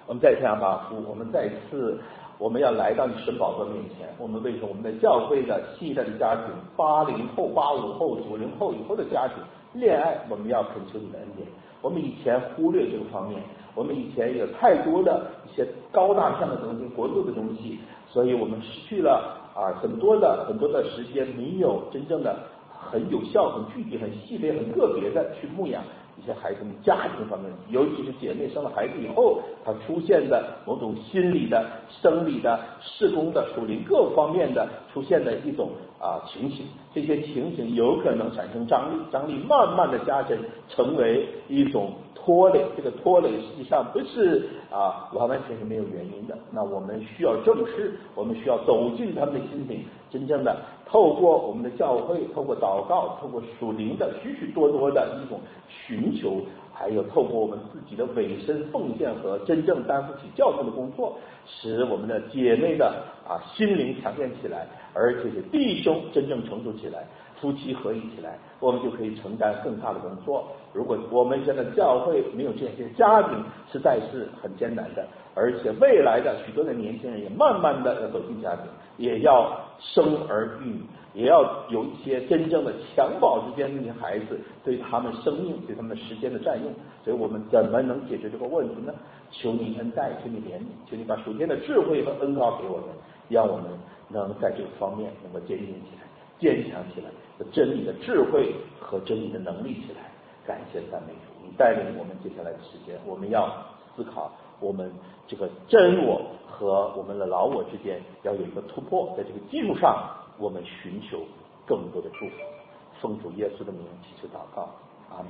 我们再次把父，我们再次我们要来到你神宝座面前，我们为着我们的教会的新一代的家庭，80后、85后、90后以后的家庭恋爱，我们要恳求你的恩典。我们以前忽略这个方面，我们以前有太多的一些高大上的东西、国度的东西，所以我们失去了很多的时间，没有真正的很有效、很具体、很细微、很个别的去牧养一些孩子们家庭方面，尤其是姐妹生了孩子以后，她出现的某种心理的、生理的、事工的、属灵各方面的出现的一种情形，这些情形有可能产生张力，张力慢慢的加深，成为一种拖累。这个拖累实际上不是完完全全没有原因的。那我们需要正视，我们需要走进他们的心灵，真正的透过我们的教会，透过祷告，透过属灵的许许多多的一种寻求，还有透过我们自己的委身奉献和真正担负起教会的工作，使我们的姐妹的心灵强健起来，而且是弟兄真正成熟起来，夫妻合一起来，我们就可以承担更大的工作。如果我们现在教会没有这些家庭，实在是很艰难的。而且未来的许多的年轻人也慢慢的要走进家庭，也要生儿育女，也要有一些真正的襁褓之间的那些孩子对他们生命、对他们时间的占用。所以我们怎么能解决这个问题呢？求你恩待，求你怜悯，求你把属天的智慧和恩膏给我们，让我们能在这个方面能够坚定起来、坚强起来，有真理的智慧和真理的能力起来。感谢赞美主，你带领我们接下来的时间，我们要思考我们这个真我和我们的老我之间要有一个突破，在这个基础上，我们寻求更多的祝福。奉主耶稣的名祈求祷告，阿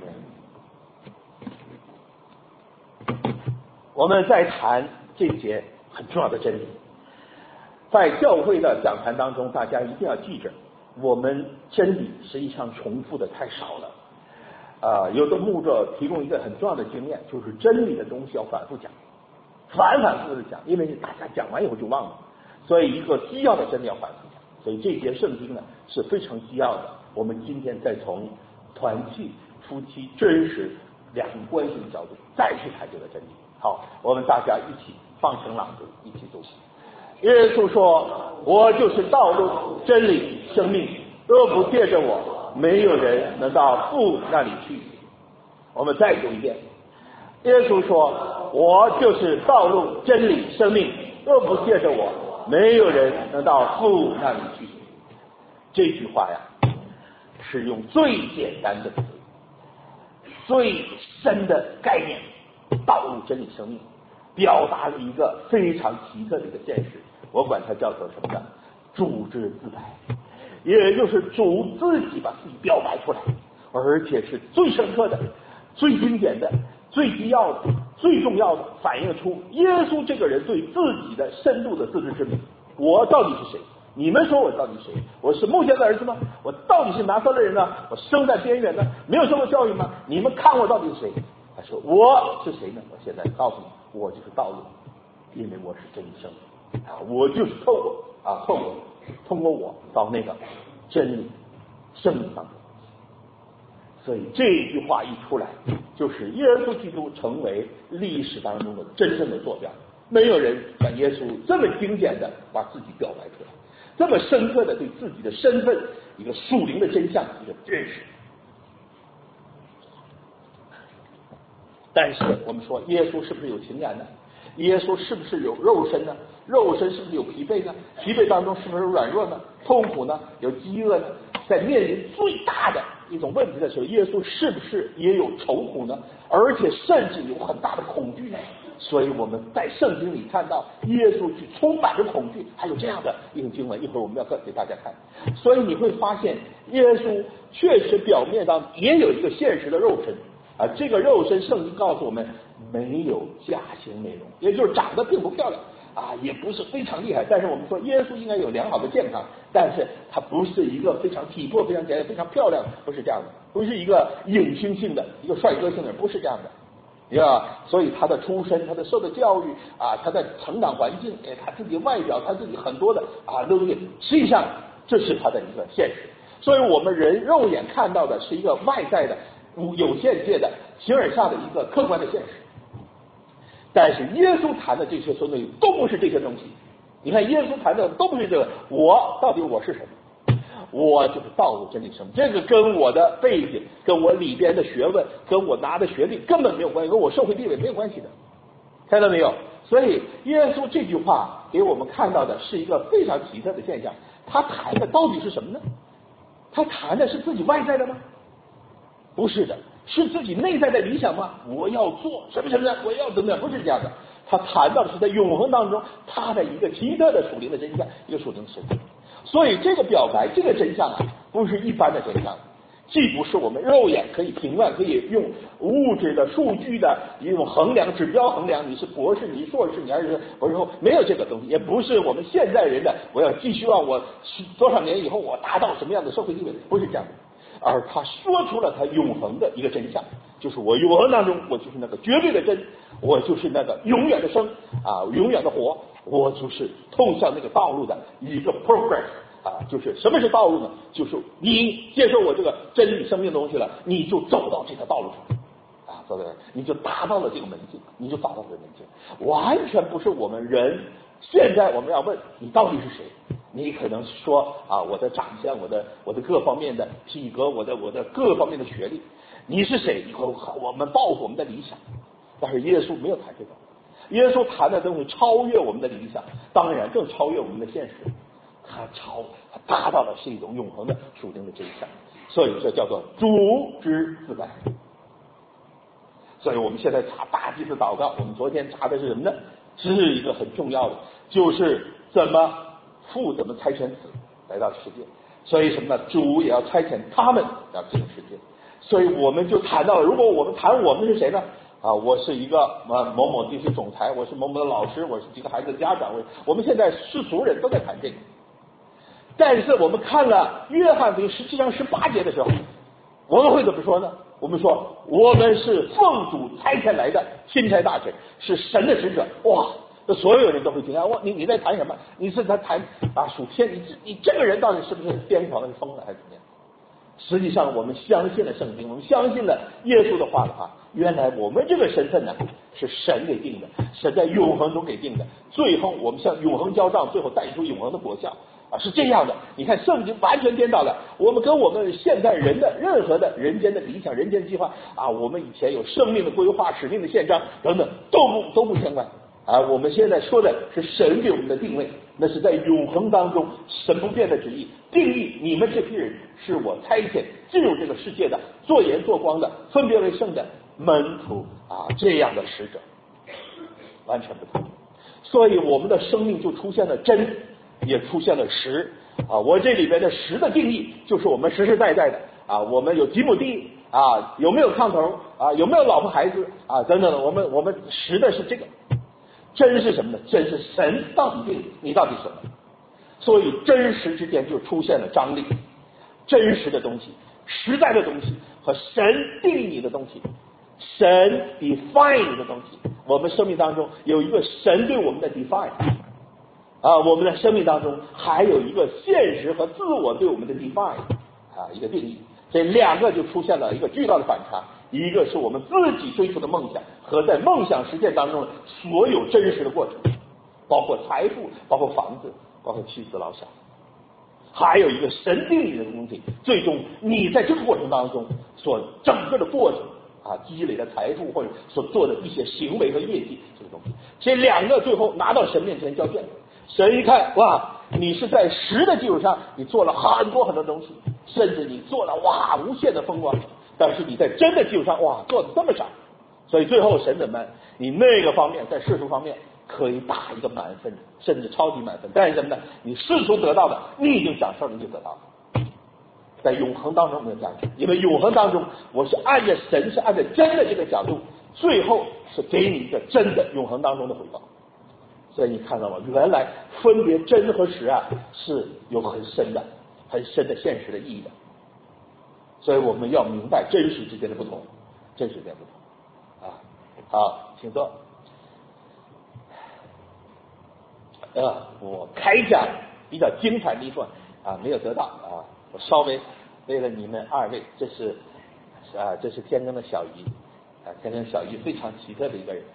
门。我们再谈这节很重要的真理，在教会的讲坛当中，大家一定要记着，我们真理实际上重复的太少了。有的牧者提供一个很重要的经验，就是真理的东西要反复讲，反复的讲，因为大家讲完以后就忘了，所以一个基要的真理要反复讲。所以这节圣经呢是非常基要的。我们今天再从团契、夫妻、真实两个关系的角度再去谈这个真理。好，我们大家一起放声朗读，一起读。耶稣说：“我就是道路、真理、生命，若不借着我，没有人能到父那里去。”我们再读一遍。耶稣说：“我就是道路、真理、生命，若不借着我，没有人能到父那里去。”这句话呀，是用最简单的词、最深的概念——道路、真理、生命，表达了一个非常奇特的一个现实。我管它叫做什么呢？主之自白，也就是主自己把自己表白出来，而且是最深刻的、最经典的、最必要的、最重要的，反映出耶稣这个人对自己的深度的自知之明。我到底是谁？你们说我到底是谁？我是穆歇的儿子吗？我到底是拿撒勒人呢？我生在边缘呢？没有受过教育吗？你们看我到底是谁？他说我是谁呢？我现在告诉你，我就是道路，因为我是真生。我就是通过我到那个真理生命当中。所以这句话一出来，就是耶稣基督成为历史当中的真正的坐标。没有人像耶稣这么经典的把自己表白出来，这么深刻的对自己的身份一个属灵的真相一个认识。但是我们说耶稣是不是有情感呢？耶稣是不是有肉身呢？肉身是不是有疲惫呢？疲惫当中是不是有软弱呢？痛苦呢？有饥饿呢？在面临最大的一种问题的时候，耶稣是不是也有愁苦呢？而且甚至有很大的恐惧呢？所以我们在圣经里看到耶稣是充满着恐惧，还有这样的一种经文，一会儿我们要给大家看。所以你会发现耶稣确实表面上也有一个现实的肉身这个肉身圣经告诉我们没有家型美容，也就是长得并不漂亮也不是非常厉害。但是我们说耶稣应该有良好的健康，但是他不是一个非常体魄非常简单非常漂亮，不是这样的，不是一个影星性的一个帅哥性的，不是这样的所以他的出身，他的受的教育他的成长环境他自己外表，他自己很多的东西，实际上这是他的一个现实。所以我们人肉眼看到的是一个外在的有限界的形而下的一个客观的现实。 但是耶稣谈的这些所有内容都不是这些东西。你看耶稣谈的都不是这个，我到底我是什么？我就是道路真理生命，这个跟我的背景，跟我里边的学问，跟我拿的学历根本没有关系，跟我社会地位没有关系的，看到没有？所以耶稣这句话给我们看到的是一个非常奇特的现象，他谈的到底是什么呢？他谈的是自己外在的吗？不是的，是自己内在的理想吗？我要做什么什么的，我要怎么样？不是这样的。他谈到的是在永恒当中他的一个奇特的属灵的真相，一个属灵的实相。所以这个表白，这个真相啊，不是一般的真相，既不是我们肉眼可以评判，可以用物质的数据的一种衡量指标衡量，你是博士，你硕士，你还是博士后，没有这个东西，也不是我们现在人的我要寄希望我多少年以后我达到什么样的社会地位，不是这样的。而他说出了他永恒的一个真相，就是我永恒当中，我就是那个绝对的真，我就是那个永远的生啊，永远的活，我就是通向那个道路的一个 progress 啊，就是什么是道路呢？就是你接受我这个真理生命的东西了，你就走到这条道路上啊，走到你就达到了这个门径，你就找到这个门径，完全不是我们人。现在我们要问你到底是谁？你可能说啊，我的长相，我的各方面的体格，我的各方面的学历，你是谁？以后我们抱负我们的理想，但是耶稣没有谈这个，耶稣谈的东西超越我们的理想，当然更超越我们的现实，他达到的是一种永恒的属灵的真相，所以这叫做主之自在。所以我们现在查大祭司祷告，我们昨天查的是什么呢？是一个很重要的，就是父怎么差遣子来到世界，所以什么呢？主也要差遣他们来进入世界。所以我们就谈到了，如果我们谈我们是谁呢？啊，我是一个某某地区总裁，我是某某的老师，我是几个孩子的家长，我们现在世俗人都在谈这个。但是我们看了约翰福音17章18节的时候，我们会怎么说呢？我们说我们是奉主差遣来的钦差大臣，是神的使者。哇，那所有人都会惊讶，哇，你在谈什么？你是在谈啊属天？你这个人到底是不是癫狂了、是疯了还是怎么样？实际上我们相信了圣经，我们相信了耶稣的话的话，原来我们这个身份呢是神给定的，神在永恒中给定的，最后我们向永恒交账，最后带出永恒的果效啊，是这样的。你看圣经完全颠倒了，我们跟我们现代人的任何的人间的理想、人间计划啊，我们以前有生命的规划、使命的宪章等等都不相关啊。我们现在说的是神给我们的定位，那是在永恒当中神不变的旨意定义，你们这批人是我差遣进入这个世界的做盐做光的分别为圣的门徒啊，这样的使者完全不同。所以我们的生命就出现了真，也出现了实啊。我这里边的实的定义就是我们实实在在的啊，我们有几亩地啊，有没有炕头啊，有没有老婆孩子啊等等的，我们实的是这个。真是什么呢？真是神到底定你到底什么？所以真实之间就出现了张力，真实的东西、实在的东西和神定义你的东西、神 define 你的东西。我们生命当中有一个神对我们的 define 啊，我们的生命当中还有一个现实和自我对我们的 define 啊，一个定义。这两个就出现了一个巨大的反差，一个是我们自己追求的梦想和在梦想实践当中所有真实的过程，包括财富，包括房子，包括妻子老小，还有一个神定义的东西，最终你在这个过程当中所整个的过程啊，积累的财富或者所做的一些行为和业绩，这个东西，这两个最后拿到神面前交卷，神一看，哇，你是在实的基础上你做了很多很多东西，甚至你做了哇无限的风光，但是你在真的基础上哇做的这么少，所以最后神怎么办？你那个方面在世俗方面可以打一个满分，甚至超级满分，但是什么呢？你世俗得到的你已经享受了，你就得到了，在永恒当中没有价值，因为永恒当中我是按着神是按照真的这个角度，最后是给你一个真的永恒当中的回报。所以你看到吗？原来分别真和实啊是有很深的现实的意义的。所以我们要明白真实之间的不同，真实之间的不同啊。好，请坐。我开讲比较精彩的一段啊没有得到啊，我稍微为了你们二位，这是天根的小姨啊，天根小姨非常奇特的一个人，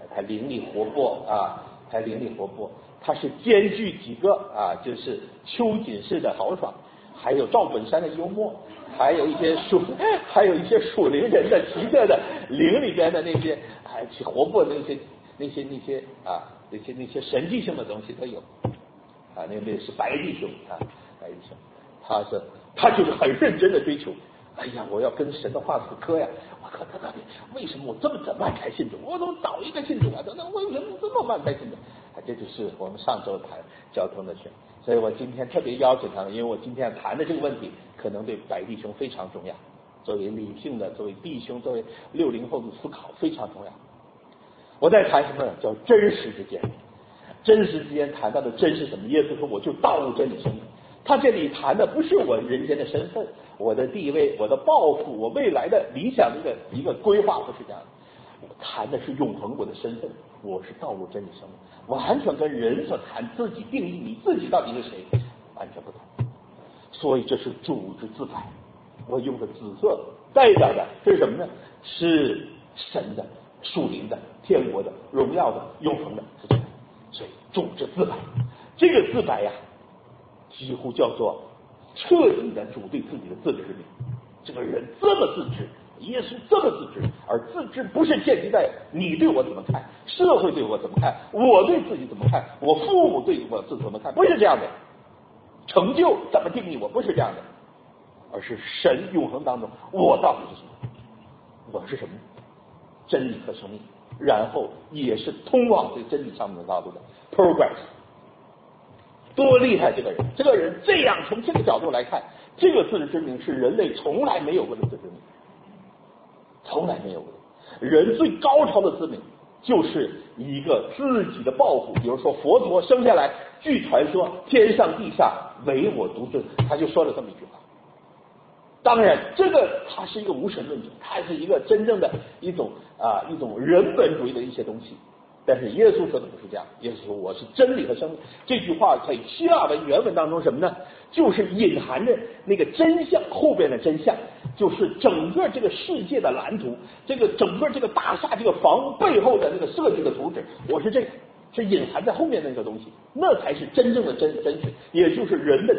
它灵力活泼啊，它灵力活泼，它是兼具几个啊，就是秋瑾式的豪爽，还有赵本山的幽默，还有一些属灵人的奇特的灵里边的那些活泼的那些神迹性的东西都有啊。那是白弟兄啊，白弟兄，他就是很认真的追求。哎呀，我要跟神的话死磕呀！我靠，他到底为什么我这么慢才信主？我怎么早一个信主啊？等等，为什么这么慢才信主？这就是我们上周谈交通的事。所以我今天特别邀请他们，因为我今天谈的这个问题，可能对白弟兄非常重要。作为理性的，作为弟兄，作为60后的思考非常重要。我在谈什么呢？叫真实之间。真实之间谈到的真是什么？耶稣说：“我就道路、真理、生命。”他这里谈的不是我人间的身份、我的地位、我的抱负、我未来的理想的一个规划，不是这样的。我谈的是永恒我的身份，我是道路、真理、生命，完全跟人所谈自己定义你自己到底是谁完全不同。所以这是主之自白。我用的紫色代表的这是什么呢？是神的、属灵的、天国的、荣耀的、永恒的，是这样。所以主之自白，这个自白呀，几乎叫做彻底的主对自己的自知之明。这个人这么自知，耶稣这么自知，而自知不是建立在你对我怎么看，社会对我怎么看，我对自己怎么看，我父母对我自己怎么看，不是这样的。成就怎么定义我，不是这样的，而是神永恒当中我到底是什么，我是什么，真理和生命，然后也是通往这个真理上面的道路的 progress。多厉害！这个人这样从这个角度来看，这个自知之明是人类从来没有过的自知之明，从来没有过的。人最高超的自明就是一个自己的抱负。比如说佛陀生下来，据传说天上地下唯我独尊，他就说了这么一句话。当然，这个它是一个无神论者，它是一个真正的一种人本主义的一些东西。但是耶稣说的不是这样，耶稣说我是真理和生命。这句话在希腊文原文当中什么呢？就是隐含着那个真相后边的真相，就是整个这个世界的蓝图，这个整个这个大厦这个房屋背后的那个设计的图纸，我是这个，是隐含在后面的那个东西，那才是真正的真实，也就是人的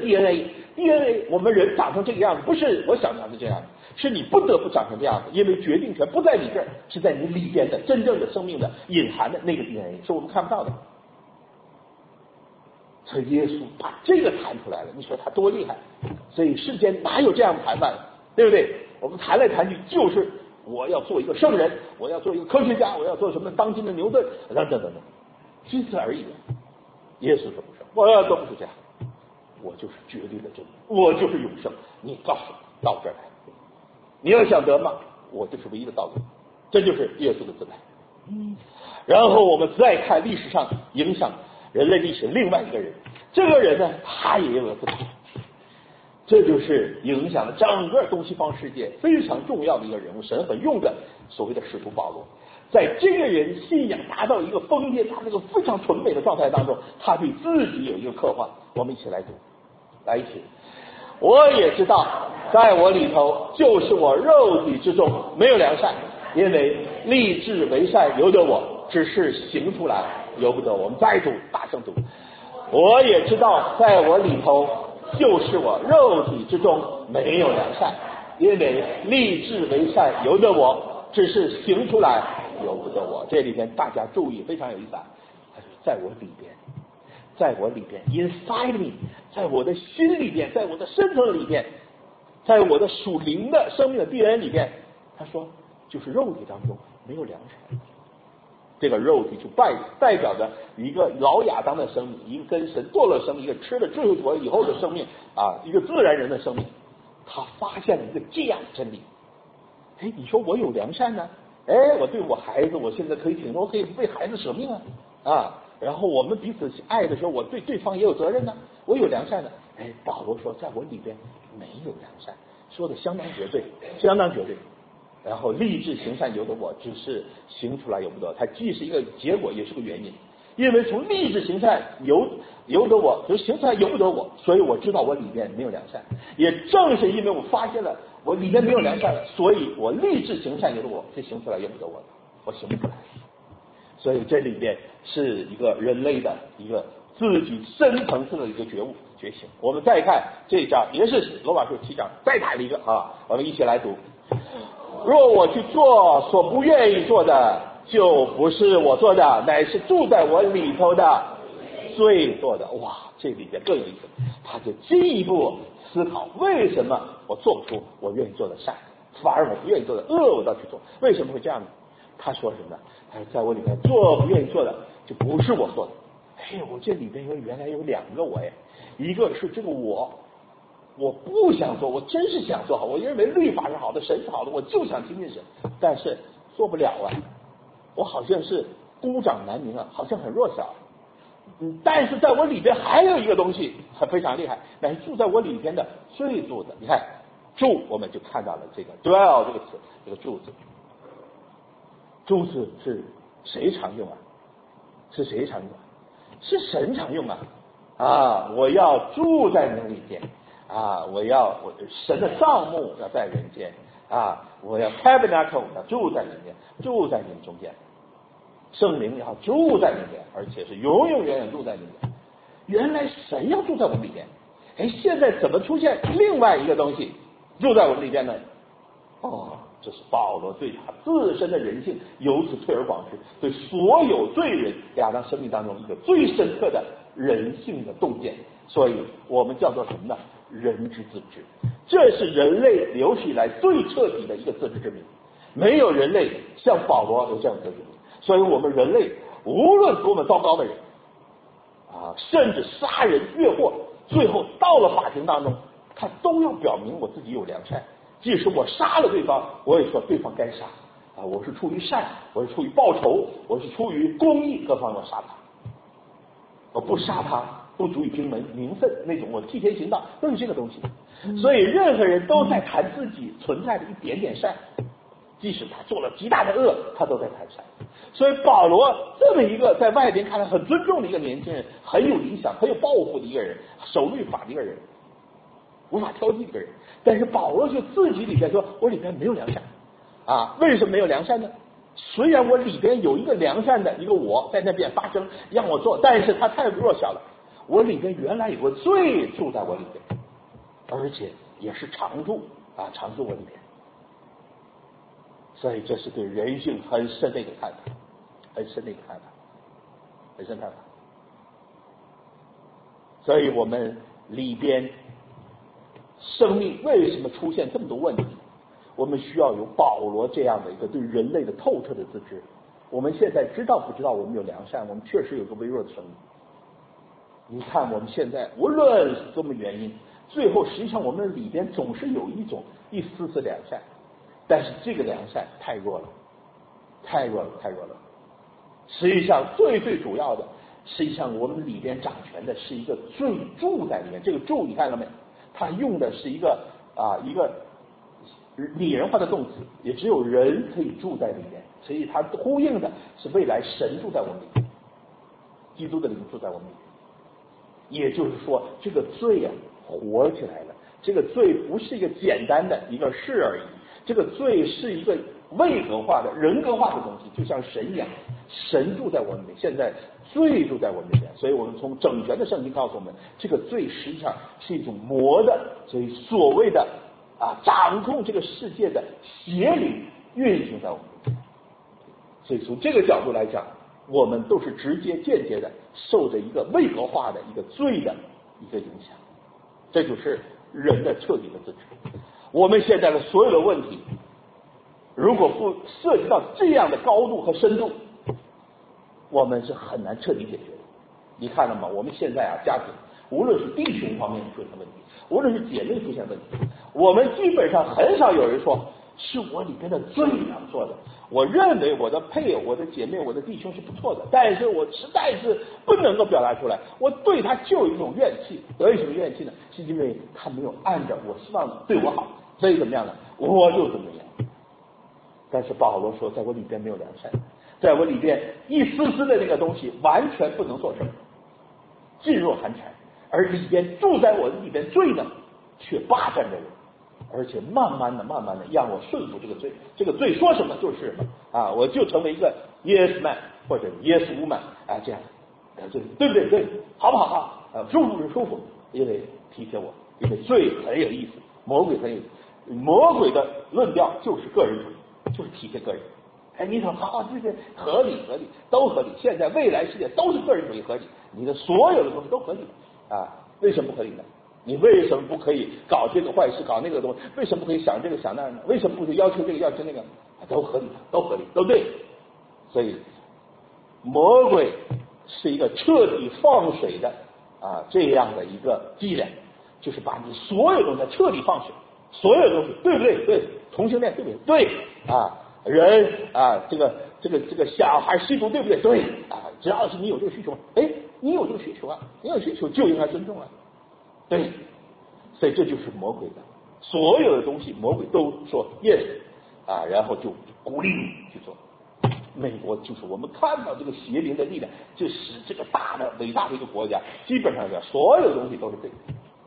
DNA。我们人长成这个样子，不是我想长成这样子，是你不得不长成这样子，因为决定权不在你这儿，是在你里边的真正的生命的隐含的那个 DNA， 是我们看不到的。所以耶稣把这个谈出来了，你说他多厉害？所以世间哪有这样的谈判，对不对？我们谈来谈去就是我要做一个圣人，我要做一个科学家，我要做什么当今的牛顿等等等等，仅此而已。耶稣说不是，我要都不是这样，我就是绝对的真理，我就是永生。你告诉我到这儿来，你要想得吗？我就是唯一的道路。这就是耶稣的自白。然后我们再看历史上影响人类历史另外一个人，这个人呢，他也有个自白。这就是影响了整个东西方世界非常重要的一个人物，神很用的所谓的使徒保罗。在这个人信仰达到一个疯癫，他这个非常纯美的状态当中，他对自己有一个刻画。我们一起来读，来一起。我也知道，在我里头，就是我肉体之中没有良善，因为立志为善由得我，只是行出来由不得我。我们再读，大声读。我也知道，在我里头，就是我肉体之中没有良善，因为立志为善由得我，只是行出来由不得我。这里边大家注意，非常有意思啊！他说在我里边，在我里边 ，inside me， 在我的心里边，在我的身体里边，在我的属灵的生命的DNA里边，他说就是肉体当中没有良善。这个肉体就代表着一个老亚当的生命，一个跟神堕落生命，一个吃了智慧果以后的生命啊，一个自然人的生命。他发现了一个这样的真理。哎，你说我有良善呢？哎，我对我孩子，我现在可以挺多，可以为孩子舍命啊。然后我们彼此爱的时候，我对对方也有责任呢，我有良善的。哎，保罗说，在我里边没有良善，说的相当绝对，相当绝对。然后立志行善由得我，只是行出来由不得。它既是一个结果，也是个原因。因为从立志行善由得我，就行出来由不得我，所以我知道我里面没有良善。也正是因为我发现了我里面没有良善，所以我立志行善由得我，这行出来由不得我，我行不出来。 所以这里边是一个人类的一个自己深层次的一个觉悟觉醒。我们再看这一章，也是罗马书7章再谈了一个我们一起来读。若我去做所不愿意做的，就不是我做的，乃是住在我里头的罪做的。哇，这里边更有意思，他就进一步思考为什么我做不出我愿意做的善，反而我不愿意做的恶我倒去做，为什么会这样呢？他说什么呢？他说在我里面做不愿意做的就不是我做的。我这里边原来有两个我呀，一个是这个我不想做，我真是想做好，我认为律法是好的，神是好的，我就想亲近神，但是做不了啊，我好像是孤掌难鸣啊，好像很弱小。但是在我里边还有一个东西很非常厉害，乃是住在我里边的罪住的。你看住，我们就看到了这个 dwell 这个词，这个住字，住字是谁常用啊？是谁常用啊？是神常用啊！我要住在你里边我神的帐幕要在人间我要 tabernacle 要住在里面，住在你们中间，圣灵要住在里面，而且是永永远远住在里面。原来神要住在我们里边，现在怎么出现另外一个东西住在我们里边呢？这是保罗对他自身的人性由此推而广之，对所有罪人亚当生命当中一个最深刻的人性的洞见。所以我们叫做什么呢？人之自知。这是人类有史以来最彻底的一个自知之明，没有人类像保罗有这样的自知之明。所以我们人类无论多么糟糕的人甚至杀人越货，最后到了法庭当中，他都要表明我自己有良善。即使我杀了对方，我也说对方该杀我是出于善，我是出于报仇，我是出于公义，各方面杀他，我不杀他不足以平民愤那种，我替天行道，都是这个东西。所以任何人都在谈自己存在的一点点善，即使他做了极大的恶，他都在谈善。所以保罗这么一个在外边看来很尊重的一个年轻人，很有理想很有抱负的一个人，守律法的一个人，无法挑剔的一个人，但是保罗就自己里边说，我里边没有良善为什么没有良善呢？虽然我里边有一个良善的一个我在那边发生让我做，但是他太弱小了，我里边原来有个罪住在我里边，而且也是常住常住我里边。所以这是对人性很深的一个看法，很深的一个看法，很深看法。所以我们里边生命为什么出现这么多问题？我们需要有保罗这样的一个对人类的透彻的自知。我们现在知道不知道我们有良善？我们确实有个微弱的生命。你看我们现在无论是什么原因，最后实际上我们里边总是有一丝丝良善，但是这个良善太弱了，太弱了，太弱了。实际上最主要的，实际上我们里边掌权的是一个罪住在里面。这个住你看到没？他用的是一个拟人化的动词，也只有人可以住在里面，所以它呼应的是未来神住在我们里面，基督的灵住在我们里面。也就是说，这个罪活起来了。这个罪不是一个简单的一个事而已，这个罪是一个位格化的人格化的东西，就像神一样，神住在我们里面，现在罪住在我们里面。所以我们从整全的圣经告诉我们，这个罪实际上是一种魔的，所以所谓的掌控这个世界的邪灵运行在我们里面。所以从这个角度来讲，我们都是直接间接的受着一个位格化的一个罪的一个影响。这就是人的彻底的自知。我们现在的所有的问题，如果不涉及到这样的高度和深度，我们是很难彻底解决的。你看了吗？我们现在家庭无论是弟兄方面出现问题，无论是姐妹出现问题，我们基本上很少有人说是我里边的罪让做的。我认为我的配偶、我的姐妹、我的弟兄是不错的，但是我实在是不能够表达出来，我对他就有一种怨气。为什么怨气呢？是因为他没有按照我希望对我好，所以怎么样呢？我就怎么样。但是保罗说，在我里边没有良善，在我里边一丝丝的那个东西完全不能做什么，噤若寒蝉，而里边住在我的里边罪呢，却霸占着我，而且慢慢的让我顺服这个罪。这个罪说什么就是什么我就成为一个 yes man， 或者耶稣嘛这样，对不对？对，好不好舒服不舒服？因为提醒我，因为罪很有意思，魔鬼很有意思，魔鬼的论调就是个人主义，就是体现个人。你说好，这个合理都合理。现在未来世界都是个人主义合理，你的所有的东西都合理为什么不合理呢？你为什么不可以搞这个坏事，搞那个东西？为什么不可以想这个想那呢？为什么不可以要求这个要求那个？都合理，都合理，都对。所以魔鬼是一个彻底放水的这样的一个伎俩，就是把你所有东西彻底放水，所有东西对不对？对，同性恋对不对？对人这个小孩吸毒对不对？对只要是你有这个需求，你有这个需求你有需求就应该尊重对，所以这就是魔鬼的所有的东西，魔鬼都说 yes 然后就鼓励你去做。美国就是我们看到这个邪灵的力量，就使这个大的伟大的一个国家，基本上所有东西都是对的。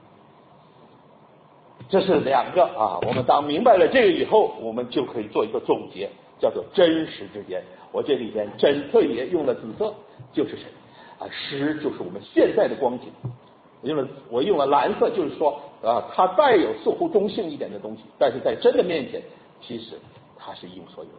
这是两个我们当明白了这个以后，我们就可以做一个总结，叫做真实之间。我这里边真特别用了紫色，就是谁实就是我们现在的光景。我用了蓝色，就是说它带有似乎中性一点的东西，但是在真的面前，其实它是一无所有的。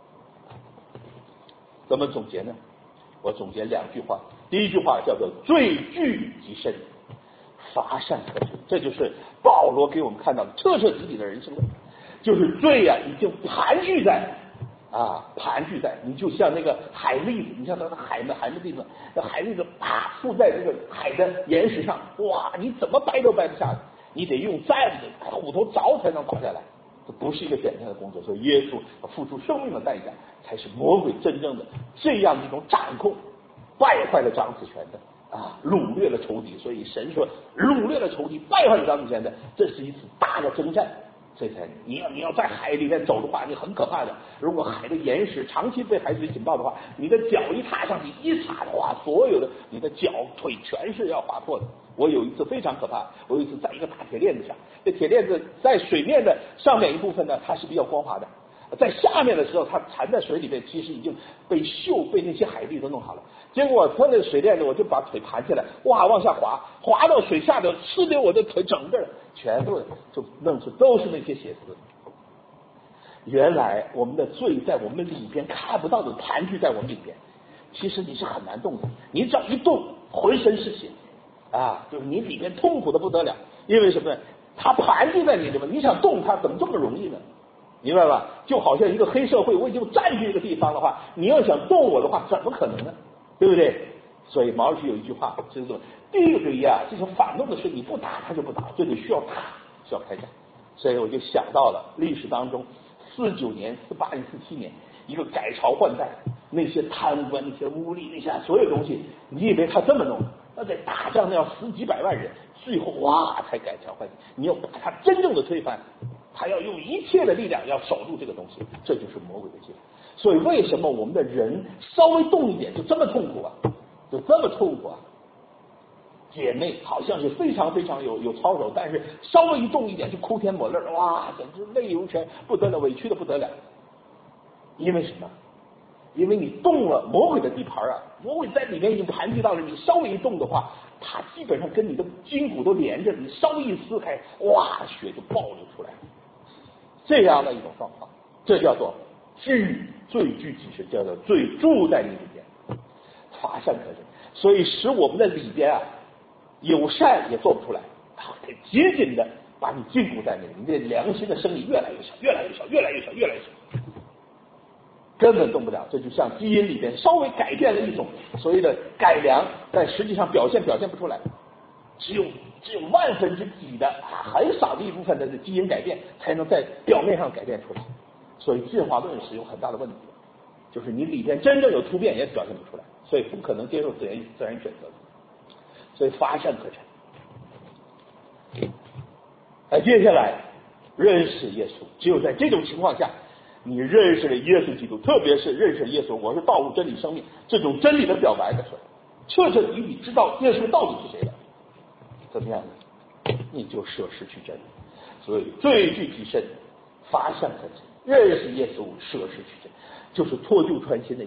怎么总结呢？我总结两句话。第一句话叫做罪具极深，乏善可陈。这就是保罗给我们看到的彻彻底底的人生问题，就是罪已经盘踞在你就像那个海蛎子，你像那个海的地方，那海蛎子附在这个海的岩石上，你怎么掰都掰不下来，你得用再子虎头凿才能凿下来，这不是一个简单的工作。所以耶稣付出生命的代价，才是魔鬼真正的这样一种掌控，败坏了长子权的掳掠了仇敌。所以神说掳掠了仇敌，败坏了长子权的，这是一次大的征战。这才你要在海里面走的话，你很可怕的。如果海的岩石长期被海水警报的话，你的脚一踏上去，一踩的话，所有的你的脚腿全是要划破的。我有一次非常可怕，我有一次在一个大铁链子上，这铁链子在水面的上面一部分呢，它是比较光滑的，在下面的时候，它缠在水里面，其实已经被那些海蛎都弄好了。结果它那个水链子，我就把腿盘起来，往下滑到水下头，呲溜我的腿，整个全部就弄出都是那些血丝。原来我们的罪在我们里边看不到的盘踞在我们里边，其实你是很难动的，你只要一动，浑身是血就是你里边痛苦的不得了。因为什么呢？它盘踞在你里面，你想动它怎么这么容易呢？明白吧？就好像一个黑社会，我已经占据一个地方的话，你要想动我的话，怎么可能呢？对不对？所以毛主席有一句话，就是说第一个罪这种反动的事，你不打他就不打，这里需要打，需要开战。所以我就想到了历史当中49年、48年、47年一个改朝换代，那些贪官、那些污吏、那些所有东西，你以为他这么弄？那在打仗那要十几百万人，最后才改朝换代。你要把他真正的推翻，他要用一切的力量要守住这个东西，这就是魔鬼的计划。所以为什么我们的人稍微动一点就这么痛苦就这么痛苦姐妹好像是非常非常有操守，但是稍微一动一点就哭天抹泪，简直泪流全不得了，委屈的不得了。因为什么？因为你动了魔鬼的地盘魔鬼在里面已经盘踞到了，你稍微一动的话，它基本上跟你的筋骨都连着，你稍微一撕开，血就暴流出来了。这样的一种状况，这叫做罪具极深，叫做罪住在你里边，乏善可陈。所以使我们的里边有善也做不出来，得紧紧的把你禁锢在那里，你的良心的生意越来越小，越来越小，越来越小，越来越小，根本动不了。这就像基因里边稍微改变了一种所谓的改良，但实际上表现不出来，只有万分之几的很少的一部分的基因改变才能在表面上改变出来。所以进化论是有很大的问题，就是你里边真正有突变也表现不出来，所以不可能接受自然选择。所以乏善可陈。接下来认识耶稣，只有在这种情况下，你认识了耶稣基督，特别是认识耶稣，我是道路、真理、生命，这种真理的表白的时候，彻彻底底知道耶稣到底是谁了，怎么样呢？你就舍失去真理。所以罪具极深，乏善可陈。认识耶稣，舍失去真，就是脱旧穿新的意思。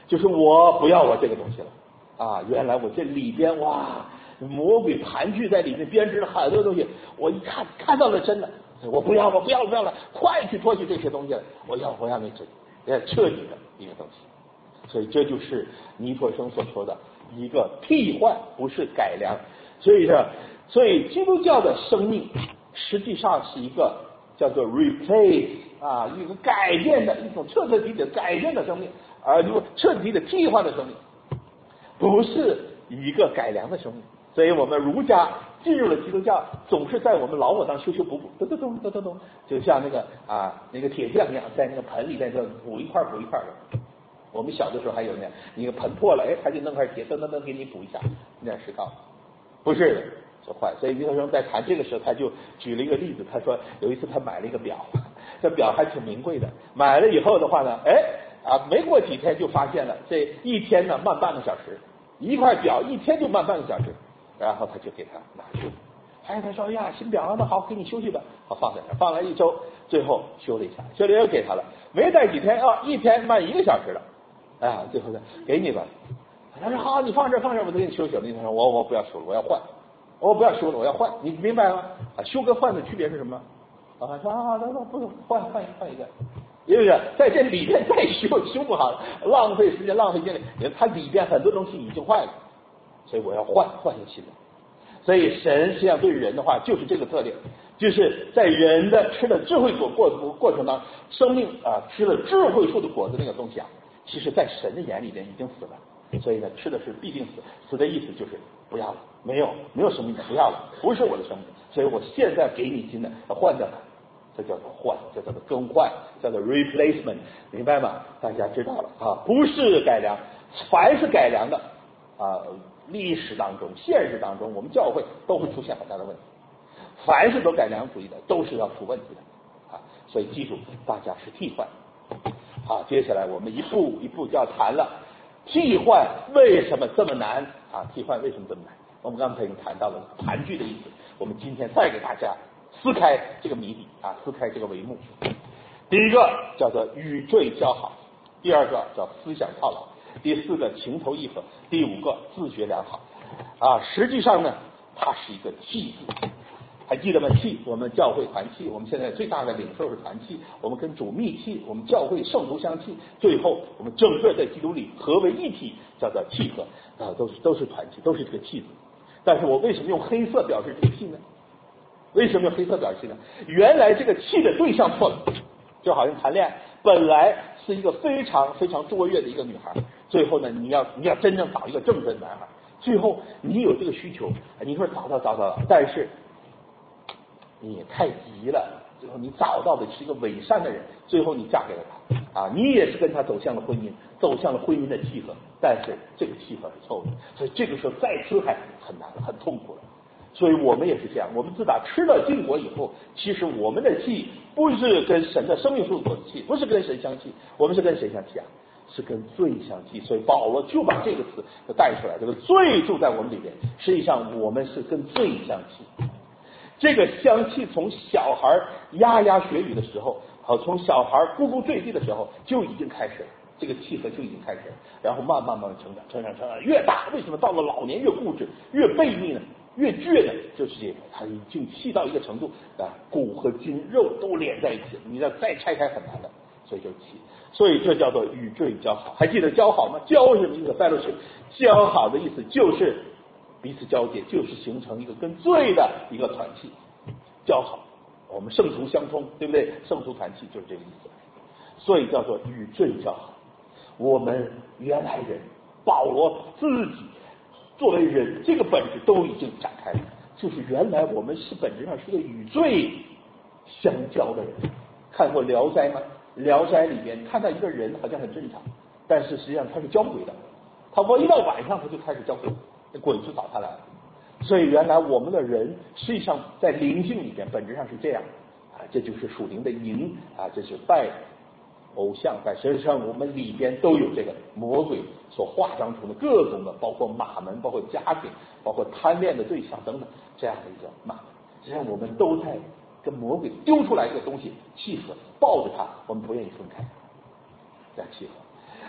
就是我不要我这个东西了啊！原来我这里边哇，魔鬼盘踞在里面编织了很多东西，我一看到了真的，我不要了，快去脱去这些东西了，我要那真，彻底的一个东西。所以这就是尼托生所说的一个替换，不是改良。所以基督教的生命实际上是一个叫做 replace 啊，一个改变的一种彻彻底底的改变的生命，而如果彻底的替换的生命，不是一个改良的生命。所以我们儒家进入了基督教，总是在我们老我当修补，咚，就像那个铁匠一样，在那个盆里边就补一块的。我们小的时候还有呢，你个盆破了，他就弄块铁，噔给你补一下，那石膏，不是的，就坏。所以尼托生在谈这个时候，他就举了一个例子，他说有一次他买了一个表，这表还挺名贵的，买了以后的话呢，没过几天就发现了这一天呢慢半个小时，一块表一天就慢半个小时，然后他就给他拿去。他说呀，新表啊，那好，给你修吧。好，放在那，放了1周，最后修了一下，修了又给他了。没带几天一天慢1个小时了。最后呢，给你吧。他说好，你放这，我都给你修。他说我不要修了，我要换。我不要修了，我要换。你明白吗？修跟换的区别是什么？说不换一个，因为在这里面再修不好，浪费时间，浪费精力。它里边很多东西已经坏了，所以我要换一个新的。所以神实际上对人的话就是这个特点，就是在人的吃了智慧果过程当中，生命吃了智慧树的果子那个东西其实在神的眼里边已经死了，所以呢吃的是必定死，死的意思就是不要了，没有生命的，不要了，不是我的生命，所以我现在给你新的，换掉它，这叫做换，这叫做更换，叫做 replacement， 明白吗？大家知道了不是改良，凡是改良的历史当中、现实当中，我们教会都会出现很大的问题。凡是都改良主义的，都是要出问题的所以记住，大家是替换。好，接下来我们一步一步就要谈了，替换为什么这么难替换为什么这么难？我们刚才已经谈到了盘踞的意思，我们今天再给大家撕开这个谜底撕开这个帷幕。第一个叫做与罪交好，第二个叫思想套牢，第四个情投意合，第五个自觉良好实际上呢，它是一个契字。还记得吗？契，我们教会团契，我们现在最大的领受是团契，我们跟主密契，我们教会圣徒相契，最后我们整个在基督里合为一体，叫做契合都是团契，都是这个契字。但是我为什么用黑色表示这个契呢？为什么用黑色表示呢？原来这个契的对象错了，就好像谈恋爱，本来是一个非常非常卓越的一个女孩，最后呢，你要真正找一个正直的男孩，最后你有这个需求，你说找到，但是你太急了，最后你找到的是一个伪善的人，最后你嫁给了他你也是跟他走向了婚姻，走向了婚姻的契合，但是这个契合是错误的，所以这个时候再吃还很难了，很痛苦了。所以我们也是这样，我们自打吃了禁果以后，其实我们的契不是跟神的生命树所契，不是跟神相契，我们是跟谁相契是跟罪相契。所以保罗就把这个词带出来，这个罪住在我们里边，实际上我们是跟罪相契。这个香气从小孩牙牙学语的时候从小孩咕咕坠地的时候就已经开始了，这个契合就已经开始了，然后慢慢成长，越大，为什么到了老年越固执，越悖逆呢？越倔呢？就是这个，他已经气到一个程度骨和筋肉都连在一起，你要再拆开很难的，所以就气，所以这叫做与罪交好。还记得交好吗？交是什么意思？fellowship，交好的意思就是彼此交接，就是形成一个跟罪的一个团契，交好，我们圣徒相通，对不对？圣徒团契就是这个意思，所以叫做与罪交好。我们原来人，保罗自己作为人，这个本质都已经展开了，就是原来我们是本质上是个与罪相交的人。看过《聊斋》吗？《聊斋》里边看到一个人好像很正常，但是实际上他是交鬼的，他一到晚上他就开始交鬼，鬼就找他来了。所以原来我们的人实际上在灵性里边本质上是这样这就是属灵的淫这是拜偶像，在实际上我们里边都有这个魔鬼所化妆出的各种的，包括马门，包括家庭，包括贪恋的对象等等，这样的一个马门。实际上我们都在跟魔鬼丢出来一个东西契合，抱着它，我们不愿意分开，这样契合。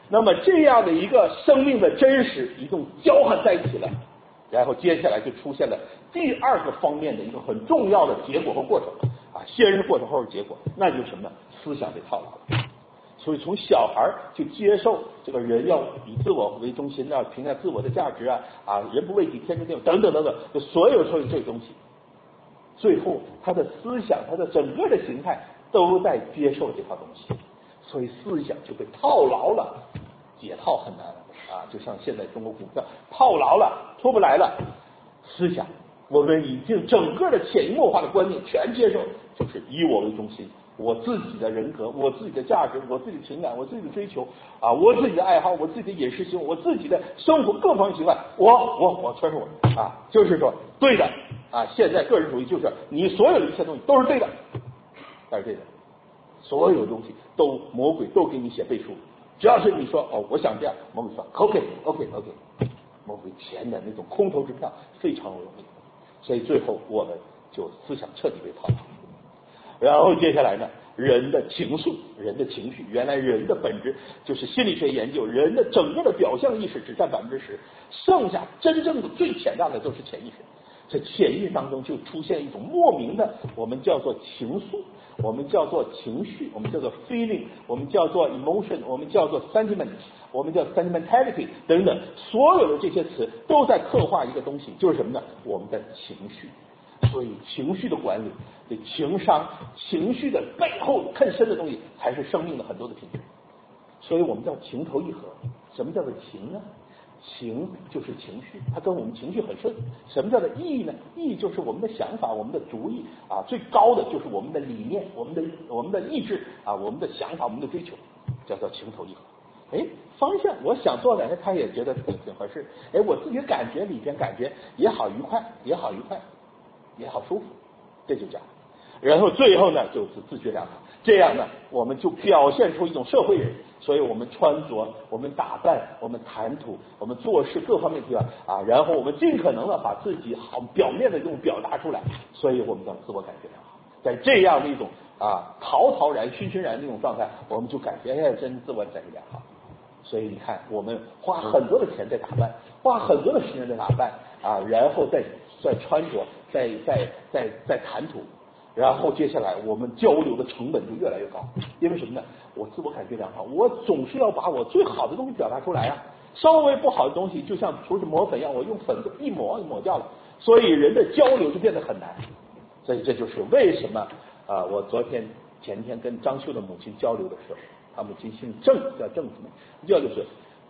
那么这样的一个生命的真实一种交换在一起了，然后接下来就出现了第二个方面的一个很重要的结果和过程啊，先是过程后是结果，那就是什么呢？思想被套牢了。所以从小孩就接受这个人要以自我为中心，要评价自我的价值啊，人不为己天诛地等等等等，就所有这些东西，最后他的思想，他的整个的形态都在接受这套东西，所以思想就被套牢了，解套很难啊，就像现在中国股票套牢了，出不来了。思想，我们已经整个的潜移默化的观念全接受，就是以我为中心，我自己的人格，我自己的价值，我自己的情感，我自己的追求啊，我自己的爱好，我自己的饮食行为，我自己的生活各方面习惯，我全是我啊，就是说对的啊。现在个人主义就是你所有的一切东西都是对的，但是对的，所有东西都魔鬼都给你写背书，只要是你说我想这样，魔鬼说 OK， 魔鬼填的那种空头支票非常容易，所以最后我们就思想彻底被套牢。然后接下来呢，人的情愫，人的情绪，原来人的本质就是心理学研究，人的整个的表象意识只占10%，剩下真正的最潜大的都是潜意识。在潜意识当中就出现一种莫名的，我们叫做情愫，我们叫做情绪，我们叫做 feeling， 我们叫做 emotion， 我们叫做 sentiment， 我们叫 sentimentality 等等，所有的这些词都在刻画一个东西，就是什么呢？我们的情绪。所以情绪的管理，这情商，情绪的背后更深的东西，才是生命的很多的品质。所以我们叫情投意合。什么叫做情呢？情就是情绪，它跟我们情绪很深。什么叫做意呢？意就是我们的想法，我们的主意啊，最高的就是我们的理念，我们的意志啊，我们的想法，我们的追求，叫做情投意合。方向我想做的，他也觉得挺合适。我自己的感觉里边感觉也好愉快，也好舒服，这就讲。然后最后呢，就是自觉良好。这样呢，我们就表现出一种社会人，所以我们穿着，我们打扮，我们谈吐，我们做事各方面地方啊，然后我们尽可能的把自己好表面的这种表达出来，所以我们叫自我感觉良好。在这样的一种陶陶然、熏熏然的那种状态，我们就感觉真自我感觉良好。所以你看，我们花很多的钱在打扮，花很多的时间在打扮啊，然后再穿着，再谈吐。然后接下来我们交流的成本就越来越高，因为什么呢？我自我感觉良好，我总是要把我最好的东西表达出来啊。稍微不好的东西，就像厨师抹粉一样，我用粉一抹掉了。所以人的交流就变得很难。所以这就是为什么我前天跟张秀的母亲交流的时候，他母亲姓郑，叫郑什么？就是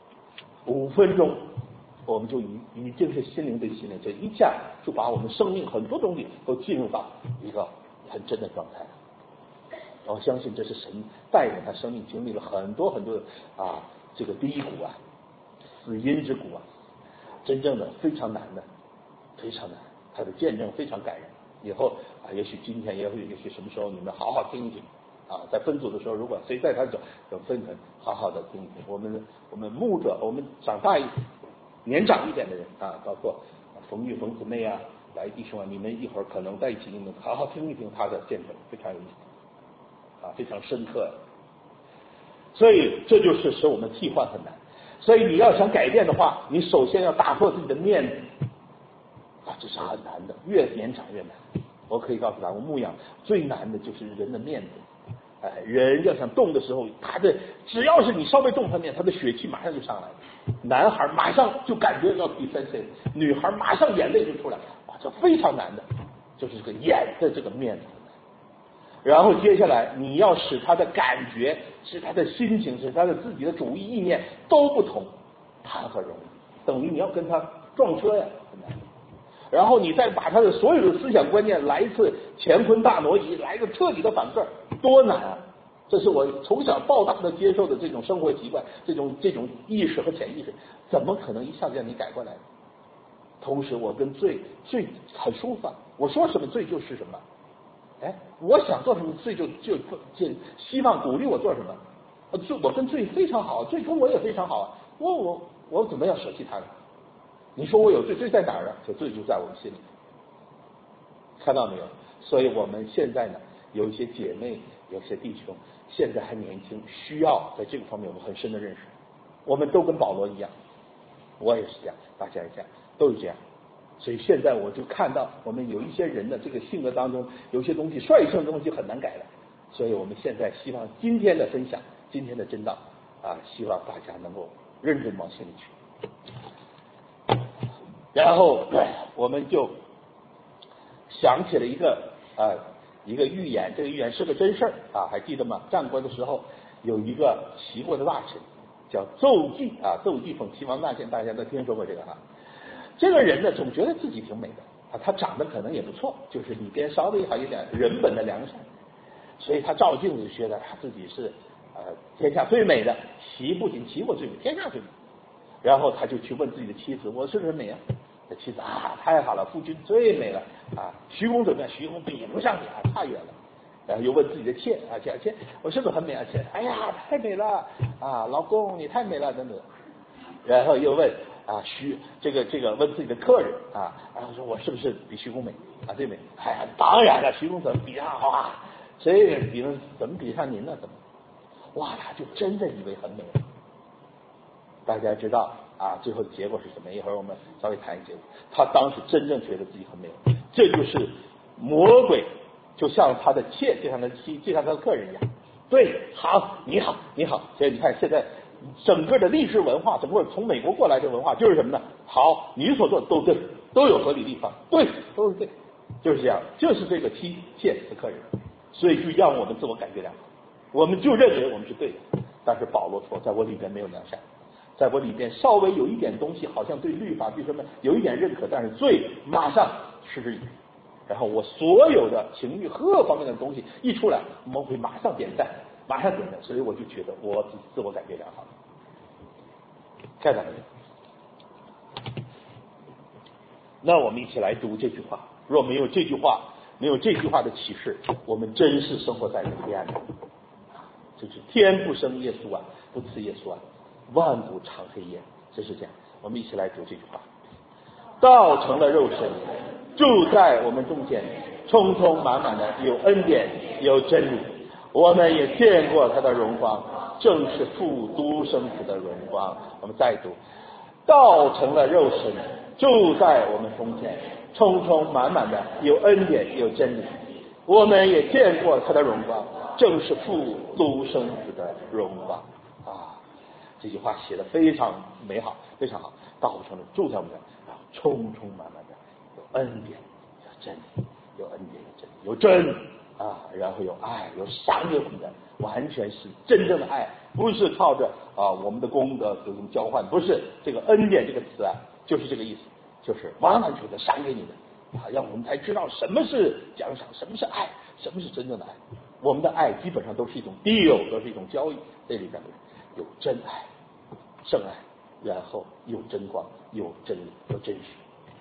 5分钟。我们就已经是心灵对心灵，这一下就把我们生命很多东西都进入到一个很真的状态。我相信这是神带领他生命经历了很多很多的这个低谷死因之谷真正的非常难的，非常难。他的见证非常感人。以后也许今天，也许什么时候你们好好听一听在分组的时候，如果谁带他走，就分好好的听一听。我们牧者，我们长大年长一点的人包括冯玉冯姊妹来弟兄你们一会儿可能在一起，你们好好听一听他的见证，非常有意思非常深刻。所以这就是使我们替换很难。所以你要想改变的话，你首先要打破自己的面子这是很难的，越年长越难。我可以告诉大家，我牧养最难的就是人的面子。人要想动的时候，只要是你稍微动他面，他的血气马上就上来了。男孩马上就感觉要defensive，女孩马上眼泪就出来，这非常难的，就是这个眼的这个面子。然后接下来你要使他的感觉，使他的心情，使他的自己的主意意念都不同，谈何容易？等于你要跟他撞车呀，很难。然后你再把他的所有的思想观念来一次乾坤大挪移，来一个彻底的反个，多难啊！这是我从小到大的接受的这种生活习惯，这种意识和潜意识，怎么可能一下子让你改过来？同时我跟罪很舒服，我说什么罪就是什么。我想做什么罪就希望鼓励我做什么。我跟罪非常好，罪跟我也非常好我怎么样舍弃他呢？你说我有罪，罪在哪儿这罪就在我们心里，看到没有？所以我们现在呢，有一些姐妹，有些弟兄，现在还年轻，需要在这个方面有很深的认识。 我们都跟保罗一样，我也是这样，大家也这样，都是这样。所以现在我就看到我们有一些人的这个性格当中，有些东西率性的东西很难改的。所以我们现在希望今天的分享，今天的真道希望大家能够认真往心里去。然后我们就想起了一个预言，这个预言是个真事儿还记得吗？战国的时候有一个齐国的大臣叫邹忌邹忌封齐王大臣，大家都听说过这个这个人呢，总觉得自己挺美的他长得可能也不错，就是里边稍微还有点人本的良善，所以他照镜子就觉得他自己是天下最美的，不仅齐国最美，天下最美。然后他就去问自己的妻子，我是不是美啊？他妻子太好了，夫君最美了徐公怎么样？徐公比不上你差远了。然后又问自己的妾妾，我是不是很美啊？妾，哎呀，太美了老公你太美了等等。然后又问这个问自己的客人然后说我是不是比徐公美最美？哎呀，当然了，徐公怎么比上这个怎么比上您呢？怎么？他就真的以为很美了。大家知道最后的结果是什么？一会儿我们稍微谈一结果。他当时真正觉得自己很美，这就是魔鬼，就像他的妾，就像他的妻，就像他的客人一样。对，好，你好，你好。所以你看，现在整个的历史文化，整个从美国过来的文化就是什么呢？好，你所做的都对，都有合理地方，对，都是对，就是这样，就是这个妻妾的客人，所以就让我们自我感觉良好，我们就认为我们是对的。但是保罗说，在我里边没有良善，在我里边稍微有一点东西，好像对律法对什么有一点认可，但是罪马上嗤之以鼻。然后我所有的情欲各方面的东西一出来，魔鬼马上点赞，所以我就觉得我自我感觉良好。看到没有？那我们一起来读这句话。若没有这句话，没有这句话的启示，我们真是生活在黑暗中。就是天不生耶稣不赐耶稣万古长黑夜，真是这样。我们一起来读这句话。道成了肉身，住在我们中间，充充满满的有恩典有真理。我们也见过他的荣光，正是父独生子的荣光。我们再读。道成了肉身，住在我们中间，充充满满的有恩典有真理。我们也见过他的荣光，正是父独生子的荣光这句话写得非常美好，非常好。道成了住在我们这，充充满满的有恩典有真理，有恩典有真理，有真然后有爱，有赏给我们的，完全是真正的爱，不是靠着我们的功德这种交换，不是。这个恩典这个词就是这个意思，就是完完全全赏给你的让我们才知道什么是奖赏，什么是爱，什么是真正的爱。我们的爱基本上都是一种 deal， 都是一种交易，这里边有真爱圣爱，然后有真光，有真理，有真实。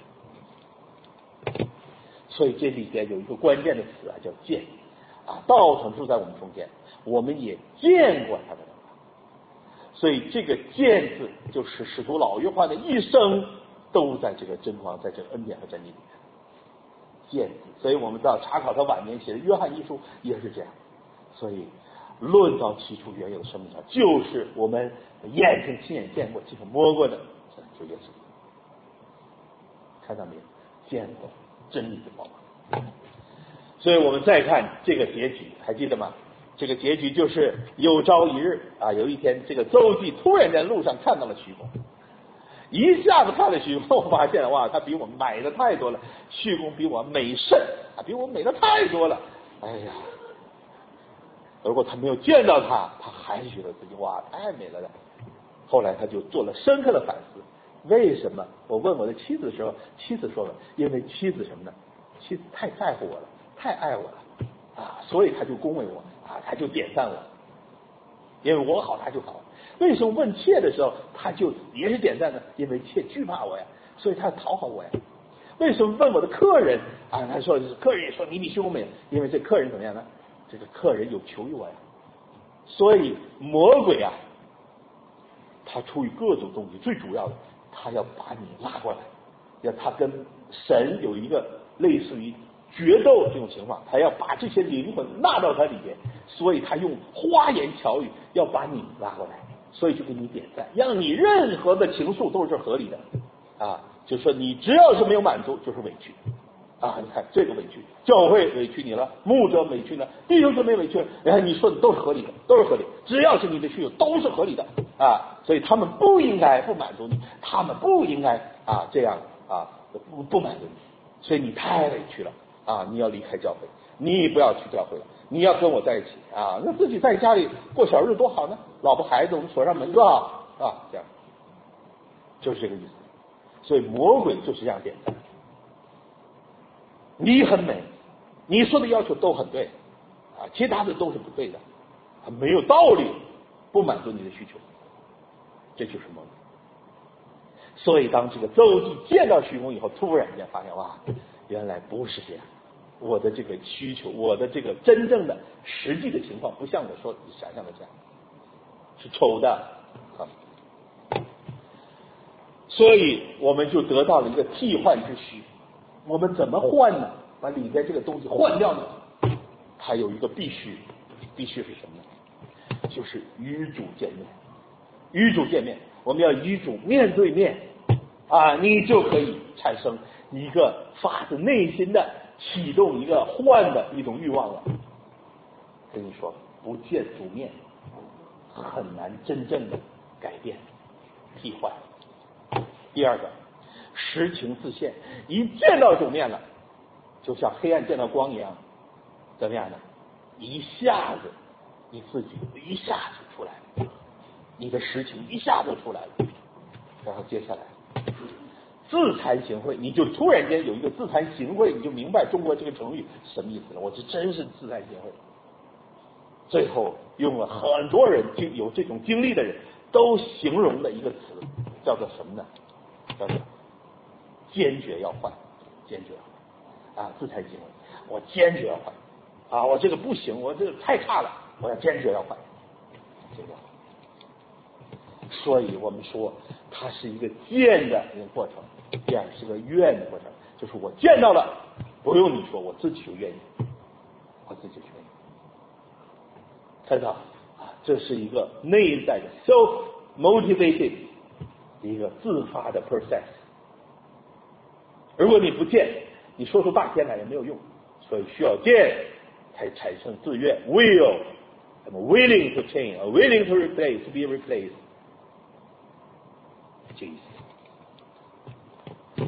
所以这里边有一个关键的词叫见道成住在我们中间，我们也见过他的荣光。所以这个见字就是使徒老约翰的一生都在这个真光，在这个恩典和真理里面。见字，所以我们知道查考他晚年写的约翰一书也是这样。所以论到起初原有的生命上，就是我们眼睛亲眼见过，亲手摸过的，就耶稣。看到没有？见过真理的光芒。所以我们再看这个结局，还记得吗？这个结局就是有朝一日有一天，这个邹忌突然在路上看到了徐公，一下子看了徐公，发现他比我美的太多了，徐公比我美甚比我美的太多了。哎呀，如果他没有见到他还是觉得自己太美了的。后来他就做了深刻的反思，为什么？我问我的妻子的时候，妻子说了，因为妻子什么呢？妻子太在乎我了，太爱我了所以他就恭维我他就点赞我，因为我好他就好。为什么问妾的时候他就也是点赞呢？因为妾惧怕我呀，所以他讨好我呀。为什么问我的客人他说客人也说你比徐公美，因为这客人怎么样呢？这个客人有求于我呀。所以魔鬼他出于各种东西，最主要的他要把你拉过来，要他跟神有一个类似于决斗这种情况，他要把这些灵魂纳到他里边，所以他用花言巧语要把你拉过来。 所以就给你点赞，让你任何的情愫都是合理的啊，就说你只要是没有满足就是委屈啊，你看这个委屈，教会委屈你了，牧者委屈了，弟兄姊妹委屈了，然后你说的都是合理的，都是合理的，只要是你的需求都是合理的啊，所以他们不应该不满足你，他们不应该啊这样啊不满足你，所以你太委屈了啊，你要离开教会，你不要去教会了，你要跟我在一起啊，那自己在家里过小日多好呢，老婆孩子我们锁上门多好啊，这样就是这个意思。所以魔鬼就是这样点赞，你很美，你说的要求都很对啊，其他的都是不对的，没有道理，不满足你的需求，这就是魔鬼。所以当这个周记见到虚空以后，突然间发现哇，原来不是这样，我的这个需求，我的这个真正的实际的情况，不像我说想象的这样，是丑的啊。所以我们就得到了一个替换之需。我们怎么换呢？把里边这个东西换掉呢？它有一个必须，必须是什么呢？就是与主见面。与主见面，我们要与主面对面啊，你就可以产生一个发自内心的启动一个换的一种欲望了。跟你说，不见主面很难真正的改变替换。第二个，实情自现，一见到主面了，就像黑暗见到光一样，怎么样呢？一下子你自己一下子出来了，你的实情一下子出来了，然后接下来自惭形秽，你就突然间有一个自惭形秽，你就明白中国这个成语什么意思了。我这真是自惭形秽。最后用了很多人有这种经历的人都形容的一个词，叫做什么呢？叫做坚决要换，坚决要换啊！自惭形秽，我坚决要换啊！我这个不行，我这个太差了，我要坚决要换，这个。所以我们说，它是一个见的一个过程，第二是个愿的过程，就是我见到了，不用你说，我自己就愿意，我自己就愿意。看到啊，这是一个内在的 self motivated 一个自发的 process。如果你不见，你说出大天来也没有用，所以需要见才产生自愿 will。I'm willing to change, I'm willing to replace, to be replaced。这意思。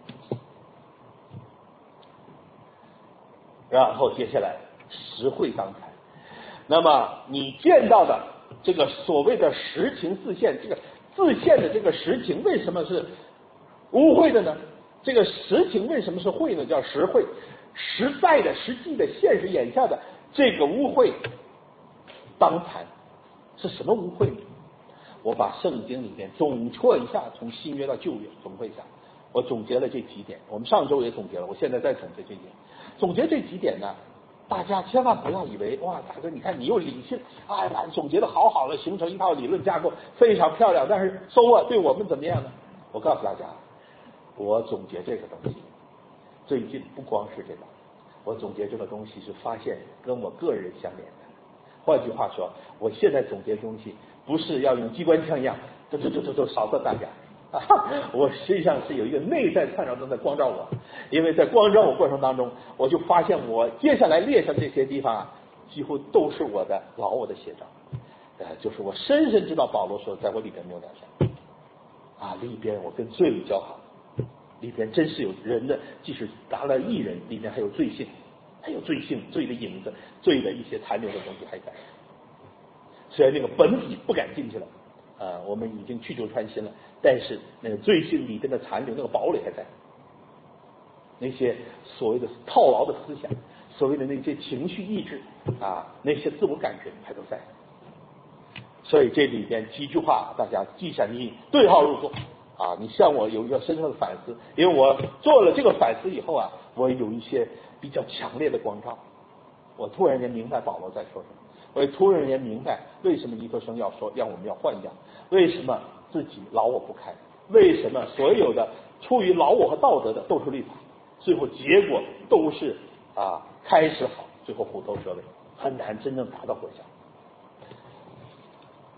然后接下来实惠当才。那么你见到的这个所谓的实情自现，这个自现的这个实情为什么是污秽的呢？这个实情为什么是秽呢？叫实惠，实在的、实际的、现实眼下的这个污秽当残是什么污秽呢？我把圣经里面总括一下，从新约到旧约总括一下，我总结了这几点。我们上周也总结了，我现在再总结这几点。总结这几点呢，大家千万不要以为哇，大哥，你看你又理性，哎呀，总结的好好了，形成一套理论架构，非常漂亮。但是对我们怎么样呢？我告诉大家，我总结这个东西，最近不光是这个，我总结这个东西是发现跟我个人相连的。换句话说，我现在总结东西不是要用机关枪一样，都扫到大家。我实际上是有一个内在探照灯在光照我，因为在光照我过程当中，我就发现我接下来列上这些地方啊，几乎都是我的写照。就是我深深知道保罗说，在我里边没有良善啊，里边我跟罪交好，里边真是有人的，即使达了义人，里面还有罪性，还有罪性、罪的影子、罪的一些残留的东西还在。虽然那个本体不敢进去了，我们已经去旧穿新了，但是那个罪性里边的残留，那个堡垒还在。那些所谓的套牢的思想，所谓的那些情绪意志啊，那些自我感觉还都在。所以这里边几句话，大家记下，你对号入座啊，你向我有一个深刻的反思。因为我做了这个反思以后啊，我有一些比较强烈的光照，我突然间明白保罗在说什么。我也突然间明白为什么尼科生要说让我们要换掉，为什么自己老我不开，为什么所有的出于老我和道德的都是律法，最后结果都是开始好，最后虎头蛇尾，很难真正达到果效。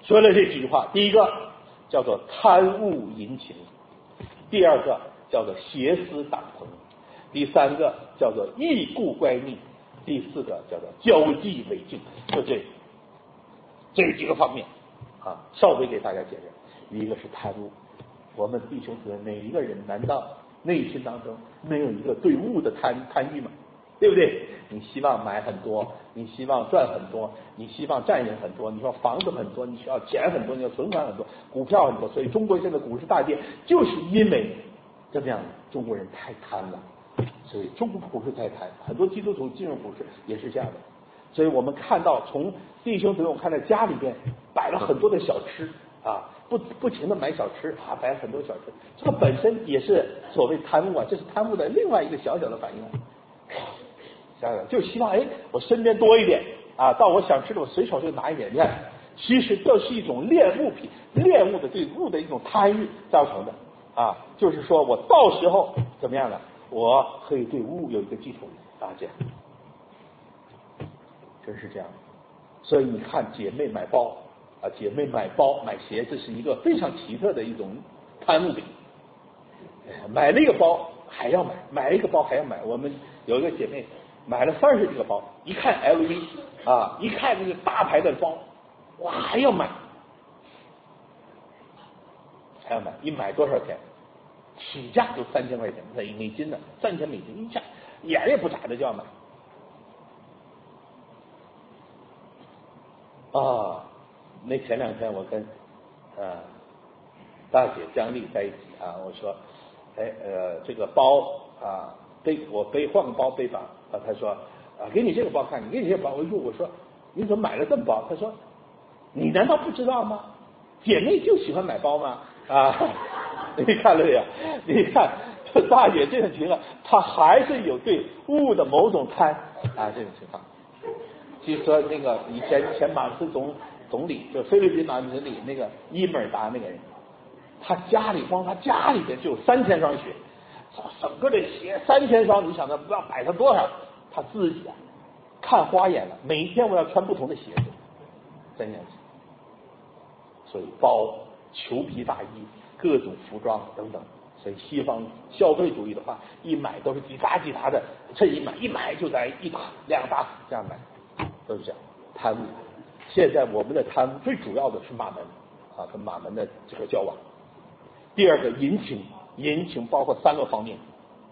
说了这几句话，第一个叫做贪污淫情，第二个叫做挟私党朋，第三个叫做异故乖逆，第四个叫做交际违禁，就这几个方面啊，稍微给大家解释。一个是贪污，我们弟兄姊妹每一个人难道内心当中没有一个对物的贪欲吗？对不对？你希望买很多，你希望赚很多，你希望占有很多，你说房子很多，你需要钱很多，你要存款很多，股票很多，所以中国现在股市大跌，就是因为这样，中国人太贪了，所以中国股市太贪，很多基督徒进入股市也是这样的。所以我们看到从弟兄姊妹，我看在家里边摆了很多的小吃啊，不停的买小吃啊，摆很多小吃，这个本身也是所谓贪污啊，这是贪污的另外一个小小的反应。就希望我身边多一点啊，到我想吃的我随手就拿一点。你看，其实这是一种恋物的对物的一种贪欲造成的啊，就是说我到时候怎么样呢？我可以对物有一个基础啊，这样，真是这样。所以你看，姐妹买包啊，姐妹买包买鞋，这是一个非常奇特的一种贪污品。买了一个包还要买，买了一个包还要买。我们有一个姐妹买了30几个包，一看 LV 啊，一看那个大牌的包，哇，还要买，一买多少钱？起价就3000块钱，美金呢，3000美金一下，眼也不眨的就要买。啊，那前2天我跟大姐姜丽在一起啊，我说，这个包啊，我换个包背吧。她说给你这个包看，你给你这个包。我说你怎么买了这么包？她说你难道不知道吗？姐妹就喜欢买包吗？啊，你看了没有？你看大姐这种情况，她还是有对物的某种贪啊，这种情况。据说那个以前马克思总理，就菲律宾马克思总理那个伊梅尔达那个人，他家里边就有3000双鞋，整个的鞋3000双，你想他不知道摆上多少？他自己看花眼了，每一天我要穿不同的鞋子，真样子。所以包、裘皮大衣、各种服装等等，所以西方消费主义的话，一买都是几沓的，趁一买就在1沓2沓这样买，都是这样贪污。现在我们的贪污最主要的是马门啊，跟马门的这个交往。第二个淫情包括3个方面，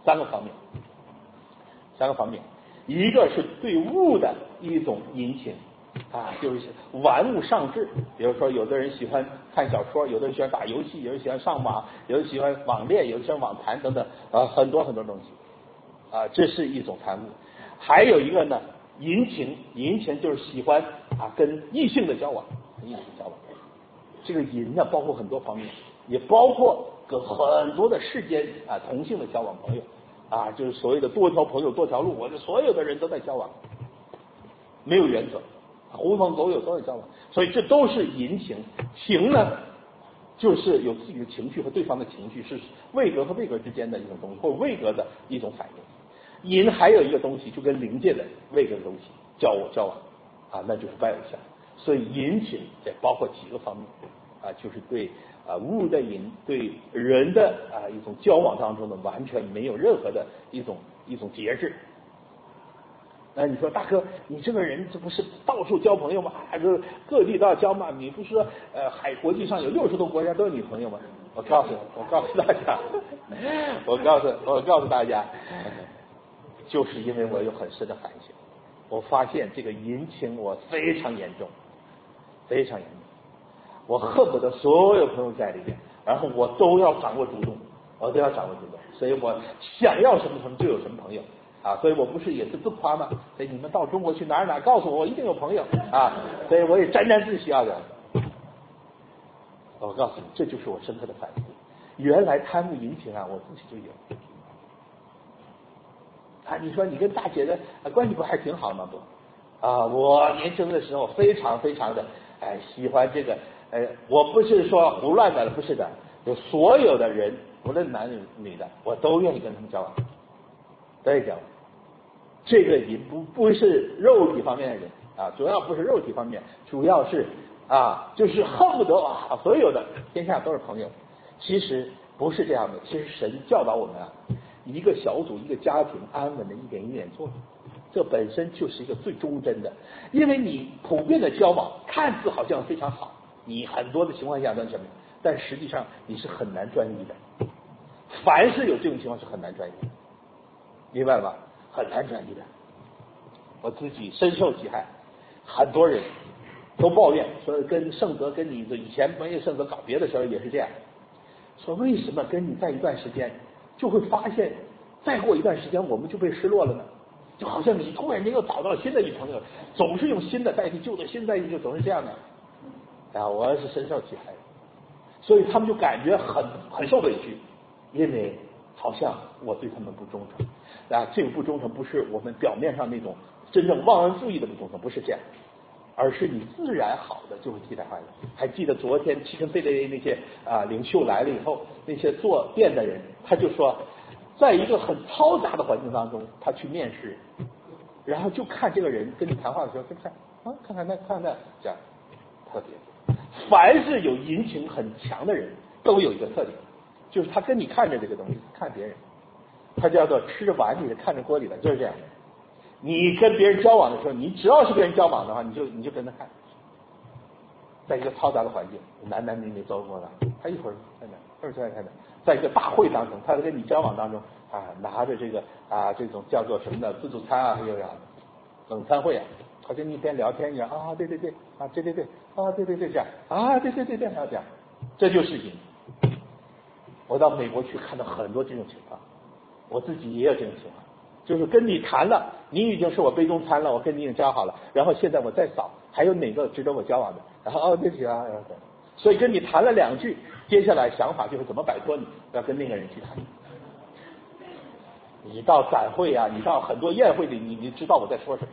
一个是对物的一种淫情啊，就是玩物丧志。比如说，有的人喜欢看小说，有的人喜欢打游戏，有人喜欢上网，有人喜欢网恋，有人喜欢网谈等等很多东西啊，这是一种贪污。还有一个呢，淫情就是喜欢跟异性的交往，这个淫呢包括很多方面，也包括跟很多的世间同性的交往朋友啊，就是所谓的多条朋友多条路，我的所有的人都在交往，没有原则，狐朋狗友都在交往，所以这都是淫情。情呢，就是有自己的情绪和对方的情绪，是位格和位格之间的一种东西，或者位格的一种反应。淫还有一个东西，就跟灵界的位格的东西交往啊，那就是拜偶像。所以淫情也包括几个方面啊，就是对物的淫，对人的一种交往当中的完全没有任何的一种节制。你说大哥，你这个人这不是到处交朋友吗？就是各地都要交嘛？你不是说国际上有60多国家都有女朋友吗？我告诉大家，我告诉大家，就是因为我有很深的反省，我发现这个淫情我非常严重，我恨不得所有朋友在里面，然后我都要掌握主动，所以我想要什么就有什么朋友啊，所以我不是也是自夸吗？所以你们到中国去哪告诉我一定有朋友啊，所以我也沾沾自喜啊的。我告诉你，这就是我深刻的反思，原来贪污淫情我自己就有你说你跟大姐的关系不还挺好吗？不我年轻的时候非常的喜欢这个我不是说胡乱的，不是的，有所有的人，无论男女的，我都愿意跟他们交往，这个淫不是肉体方面的人主要不是肉体方面，主要是就是恨不得所有的天下都是朋友。其实不是这样的，其实神教导我们一个小组一个家庭安稳的一点一点做，这本身就是一个最忠贞的。因为你普遍的交往看似好像非常好，你很多的情况下都什么，但实际上你是很难专一的。凡是有这种情况是很难专一的，明白了吧？很难专一的。我自己深受其害，很多人都抱怨说，跟圣德跟你以前没有圣德搞别的时候也是这样，说为什么跟你在一段时间就会发现再过一段时间我们就被失落了呢？就好像你突然间又找到了新的女朋友，总是用新的代替旧的，新的代替旧，总是这样的我是深受其害的。所以他们就感觉很受委屈，因为好像我对他们不忠诚这个不忠诚不是我们表面上那种真正忘恩负义的不忠诚，不是这样，而是你自然好的就会替代坏的。还记得昨天齐根费雷那些领袖来了以后，那些做店的人，他就说，在一个很嘈杂的环境当中，他去面试，然后就看这个人跟你谈话的时候，看看那这样特别。凡是有淫情很强的人，都有一个特点，就是他跟你看着这个东西，看别人，他叫做吃着碗里的看着锅里的，就是这样。你跟别人交往的时候，你只要是跟人交往的话，你就跟他看，在一个嘈杂的环境，男女走过来，他一会儿看那，一会儿看那，在一个大会当中，他跟你交往当中拿着这个这种叫做什么的自助餐还有冷餐会他跟你一边聊天一样对对对对对对对对对这样对对对对还要这样，这就是瘾。我到美国去看到很多这种情况，我自己也有这种情况，就是跟你谈了，你已经是我杯中餐了，我跟你已经交好了，然后现在我再扫还有哪个值得我交往的，然后对不起所以跟你谈了2句，接下来想法就是怎么摆脱你，要跟那个人去谈。你到展会你到很多宴会里，你知道我在说什么。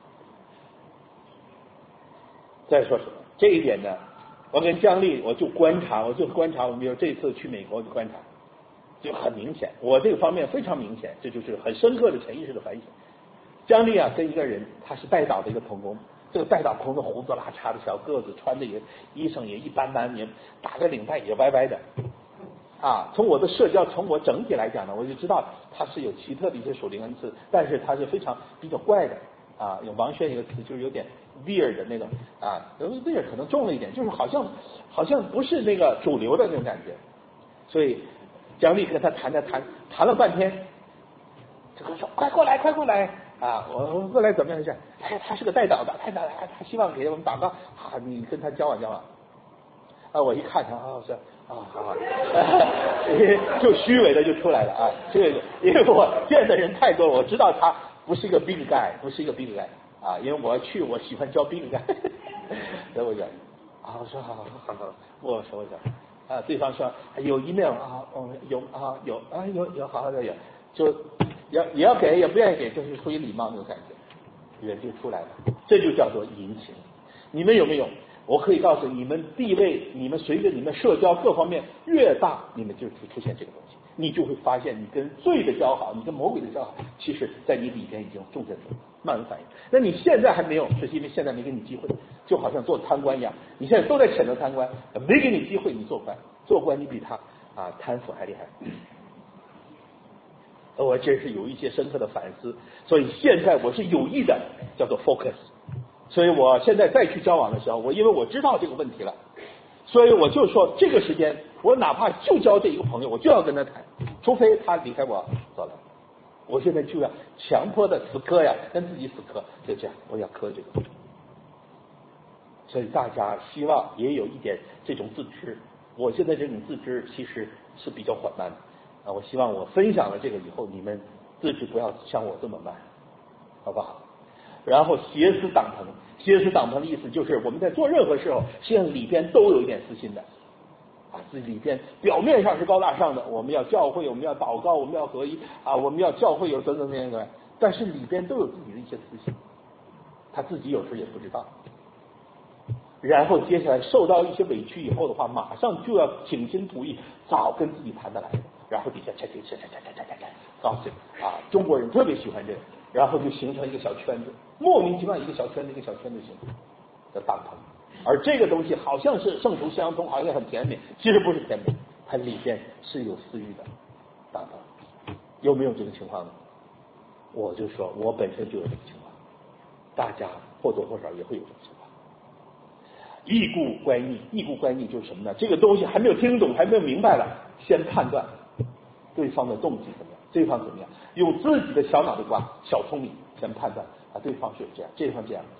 再说什么？这一点呢，我跟姜丽我就观察，我们比如这次去美国就观察，就很明显，我这个方面非常明显，这就是很深刻的潜意识的反省。姜丽跟一个人，他是带导的一个童工，这个带导童工胡子拉碴的小个子，穿的衣裳也一般般，也打个领带也歪歪的从我的社交，从我整体来讲呢，我就知道他是有奇特的一些属灵恩赐，但是他是非常比较怪的用王轩一个词，就是有点 weird 的那种weird 可能重了一点，就是好像不是那个主流的那种感觉。所以姜丽跟他谈了半天，这个说快过来我过来怎么样一下？他是个带导的，他希望给我们祷告你跟他交往交往我一看他是好，就虚伪的就出来了这个因为我见的人太多了，我知道他不是一个 big guy， 因为我喜欢交 big guy， 所以我讲我说好，我说对方说有email有好的有，就也要给，也不愿意给，就是出于礼貌那种感觉，人就出来了，这就叫做淫情。你们有没有？我可以告诉你们，地位你们随着你们社交各方面越大，你们就出现这个东西，你就会发现你跟罪的交好，你跟魔鬼的交好，其实在你里边已经种下去了，慢慢反应。那你现在还没有，是因为现在没给你机会，就好像做贪官一样，你现在都在谴责贪官，没给你机会你做官你比他贪腐还厉害。我真是有一些深刻的反思，所以现在我是有意的叫做 focus。所以我现在再去交往的时候，因为我知道这个问题了，所以我就说这个时间我哪怕就交这一个朋友，我就要跟他谈，除非他离开我走了，我现在就要强迫的死磕跟自己死磕，就这样我要磕这个。所以大家希望也有一点这种自知，我现在这种自知其实是比较缓慢的我希望我分享了这个以后，你们自知不要像我这么慢，好不好？然后挟持党朋的意思就是我们在做任何时候，实际上里边都有一点私心的自己里边表面上是高大上的，我们要教会，我们要祷告，我们要合一我们要教会有等等那个，但是里边都有自己的一些私心，他自己有时也不知道。然后接下来受到一些委屈以后的话，马上就要倾心吐意，找跟自己谈得来的，然后底下告诉中国人特别喜欢这个，然后就形成一个小圈子，莫名其妙一个小圈子形成的党朋。 而这个东西好像是圣徒相通，好像很甜美，其实不是甜美，它里边是有私欲的。等等，有没有这个情况呢？我就说我本身就有这个情况，大家或多或少也会有这个情况。异故乖逆，异故乖逆就是什么呢？这个东西还没有听懂，还没有明白了，先判断对方的动机怎么样，对方怎么样，用自己的小脑袋瓜、小聪明先判断对方是这样，对方这样。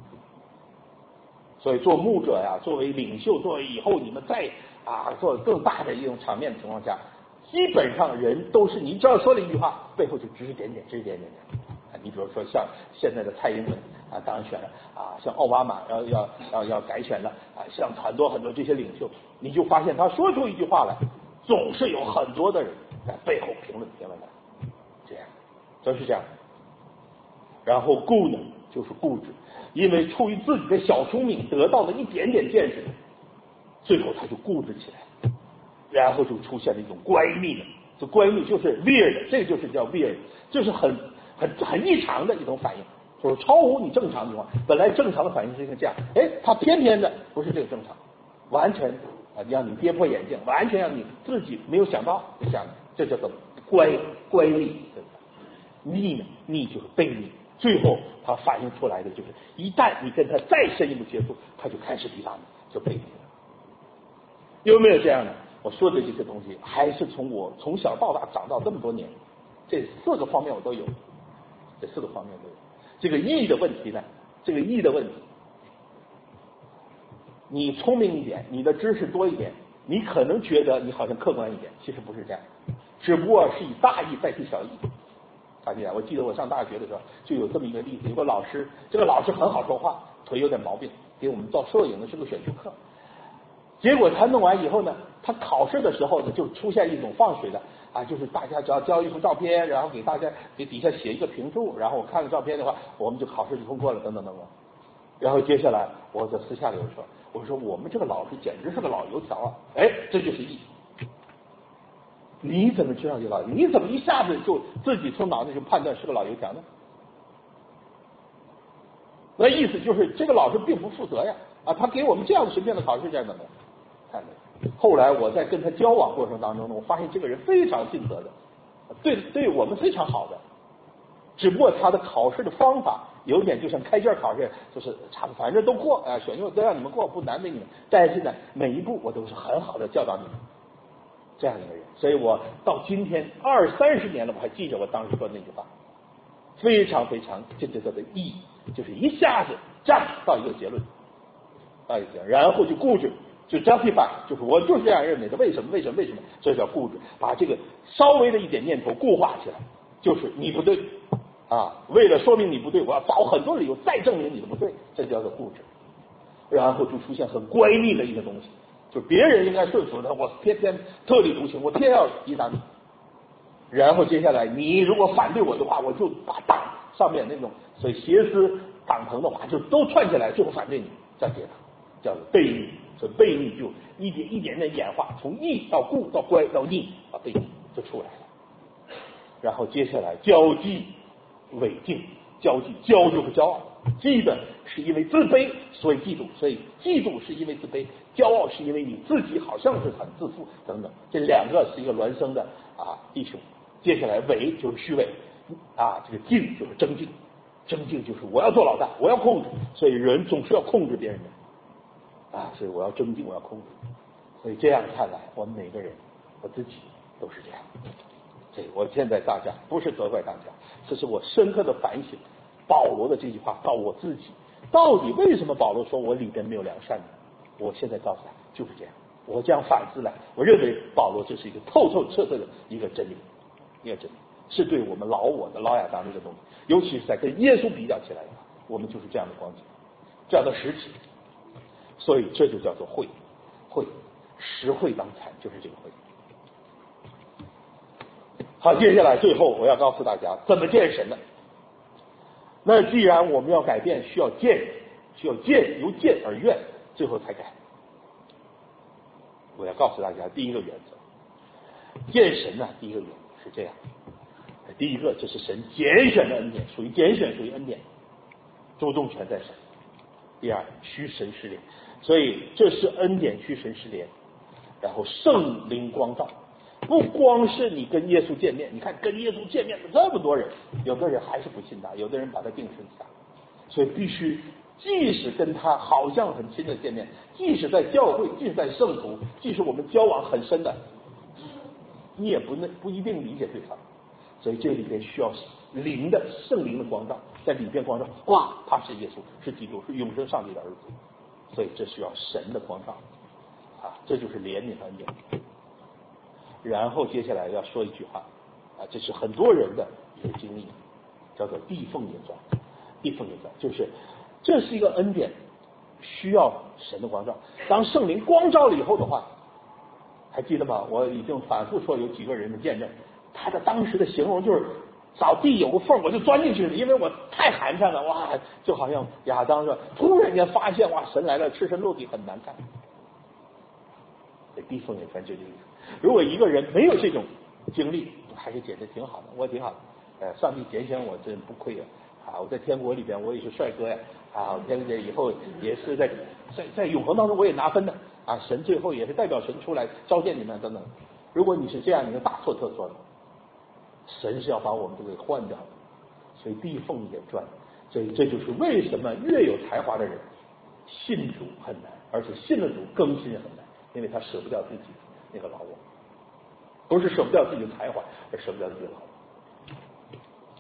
所以做牧者呀，作为领袖，作为以后你们再做更大的一种场面的情况下，基本上人都是你只要说了一句话，背后就指指点点，指指点点的。你比如说像现在的蔡英文当然选了像奥巴马要改选了像很多很多这些领袖，你就发现他说出一句话来，总是有很多的人在背后评论他，这样都是这样。然后固呢，就是固执，因为出于自己的小聪明得到的一点点见识，最后他就固执起来，然后就出现了一种乖逆的，这乖逆就是 weird， 这就是叫 weird， 就是很异常的一种反应，就是超乎你正常情况。本来正常的反应是一个这样，他偏偏的不是这个正常，完全让你跌破眼镜，完全让你自己没有想到就这样的，这叫做乖逆。逆呢，逆就是悖逆。最后他反映出来的就是，一旦你跟他再深一步接触，他就开始抵挡你，就背你了。有没有这样的？我说的这些东西，还是从我从小到大长到这么多年，这4个方面我都有，这4个方面都有。这个义的问题呢，你聪明一点，你的知识多一点，你可能觉得你好像客观一点，其实不是这样，只不过是以大义代替小义。我记得我上大学的时候就有这么一个例子，有个老师，这个老师很好说话，腿有点毛病，给我们做摄影的是个选修课。结果他弄完以后呢，他考试的时候呢，就出现一种放水的就是大家只要交一幅照片，然后给大家给底下写一个评注，然后我看了照片的话，我们就考试就通过了，等等等等。然后接下来我在私下里我说我们这个老师简直是个老油条这就是义。你怎么知道这个老油条？你怎么一下子就自己从脑袋就判断是个老油条呢？那意思就是这个老师并不负责呀他给我们这样随便的考试这样的。后来我在跟他交往过程当中呢，我发现这个人非常尽责的，对我们非常好的，只不过他的考试的方法有点就像开卷考试，就是反正都过选修都让你们过，不难为你们，但是呢每一步我都是很好的教导你们，这样一个人。所以我到今天20-30年了，我还记着我当时说的那句话，非常非常这叫做义，就是一下子到一个结论，然后就固执，就 justify， 就是我就是这样认为的，为什么，这叫固执，把这个稍微的一点念头固化起来，就是你不对为了说明你不对，我要找很多理由再证明你的不对，这叫做固执。然后就出现很乖逆的一个东西，就别人应该顺服的，我偏偏特立独行，我偏要抵挡你。然后接下来你如果反对我的话，我就把党上面那种所以邪思党朋的话就都串起来，最后反对你，这样叫做悖逆。所以悖逆就一点点演化，从义到固到乖到逆悖逆就出来了。然后接下来骄忌违禁，骄就是骄傲，忌的是因为自卑所以嫉妒，所以嫉妒是因为自卑，骄傲是因为你自己好像是很自负等等，这2个是一个孪生的弟兄。接下来伪就是虚伪这个禁就是争竞就是我要做老大，我要控制，所以人总是要控制别人的所以我要争竞，我要控制。所以这样看来，我们每个人我自己都是这样。所以我现在大家不是责怪大家，这是我深刻的反省保罗的这句话到我自己，到底为什么保罗说我里边没有良善呢？我现在告诉他就是这样。我这样反思来，我认为保罗这是一个透彻的一个真理，是对我们老亚当的一个东西，尤其是在跟耶稣比较起来的话，我们就是这样的光景，这样的实体。所以这就叫做慧，实惠当残，就是这个慧。好，接下来最后我要告诉大家怎么见神呢？那既然我们要改变，需要见，由见而愿，最后才改。我要告诉大家第一个原则，见神呢，第一个原则是这样。第一个，这是神拣选的恩典，属于拣选，属于恩典，主动权在神。第二，需神施炼， 所以这是恩典驱神失联，然后圣灵光照。不光是你跟耶稣见面，你看跟耶稣见面的这么多人，有的人还是不信他，有的人把他钉十字架，所以必须即使跟他好像很亲的见面，即使在教会，即使在圣徒，即使我们交往很深的，你也不一定理解对方。所以这里边需要圣灵的光照，在里边光照，哇，他是耶稣，是基督，是永生上帝的儿子。所以这需要神的光照啊，这就是怜悯和恩典。然后接下来要说一句话啊，这是很多人的一个经历，叫做地凤也传。地凤也传就是这是一个恩典，需要神的光照。当圣灵光照了以后的话，还记得吗？我已经反复说有几个人的见证，他的当时的形容就是扫地有个缝我就钻进去了，因为我太寒碜了，哇，就好像亚当说突然间发现哇，神来了，赤身露体很难看。这地凤也传这个意思。如果一个人没有这种经历，还是觉得挺好的，我挺好的，上帝拣选我真不亏啊！我在天国里边我也是帅哥呀，啊，天国以后也是在永恒当中我也拿分的啊！神最后也是代表神出来召见你们等等。如果你是这样，你就大错特错了。神是要把我们都给换掉的，所以地凤也传。所以这就是为什么越有才华的人信主很难，而且信了主更新很难，因为他舍不掉自己那个老我，不是舍不掉自己的才华，而舍不掉自己的老我。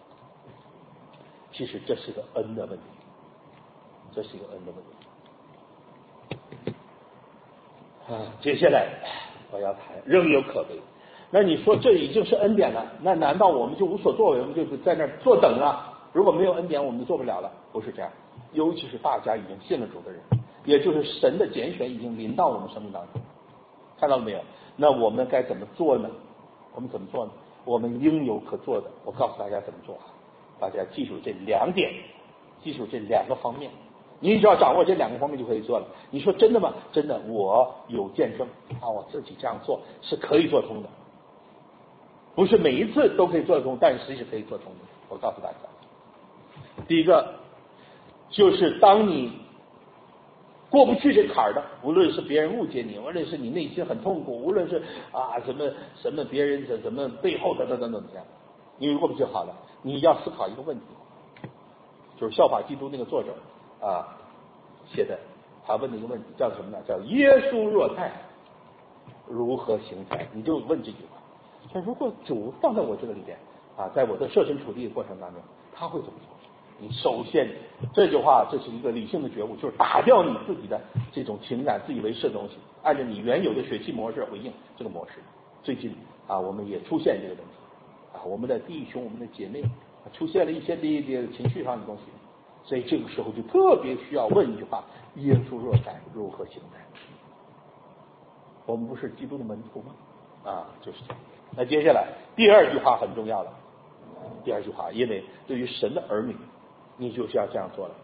其实这是个恩的问题，这是一个恩的问题啊。接下来我要谈仍有可为。那你说这已经是恩典了，那难道我们就无所作为，我们就在那儿坐等啊？如果没有恩典，我们就做不了了。不是这样，尤其是大家已经信了主的人，也就是神的拣选已经临到我们生命当中，看到了没有？那我们该怎么做呢？我们怎么做呢？我们应有可做的，我告诉大家怎么做。大家记住这2点，记住这2个方面，你只要掌握这2个方面就可以做了。你说真的吗？真的，我有见证啊，我自己这样做是可以做通的。不是每一次都可以做得通，但是是可以做通的。我告诉大家，第一个就是当你过不去这坎儿的，无论是别人误解你，无论是你内心很痛苦，无论是什么别人什么背后等等怎么样，你过不去好了，你要思考一个问题，就是效法基督那个作者写的，他问的一个问题叫什么呢？叫耶稣若在，如何行才？你就问这句话。如果主放在我这个里边在我的设身处地的过程当中，他会怎么做？你首先这句话，这是一个理性的觉悟，就是打掉你自己的这种情感、自以为是的东西，按照你原有的血气模式回应这个模式。最近我们也出现这个问题我们的弟兄、我们的姐妹出现了一些情绪上的东西，所以这个时候就特别需要问一句话：耶稣若在，如何行才？我们不是基督的门徒吗？就是这样。那接下来第2句话很重要了，第2句话，因为对于神的儿女，你就是要这样做了。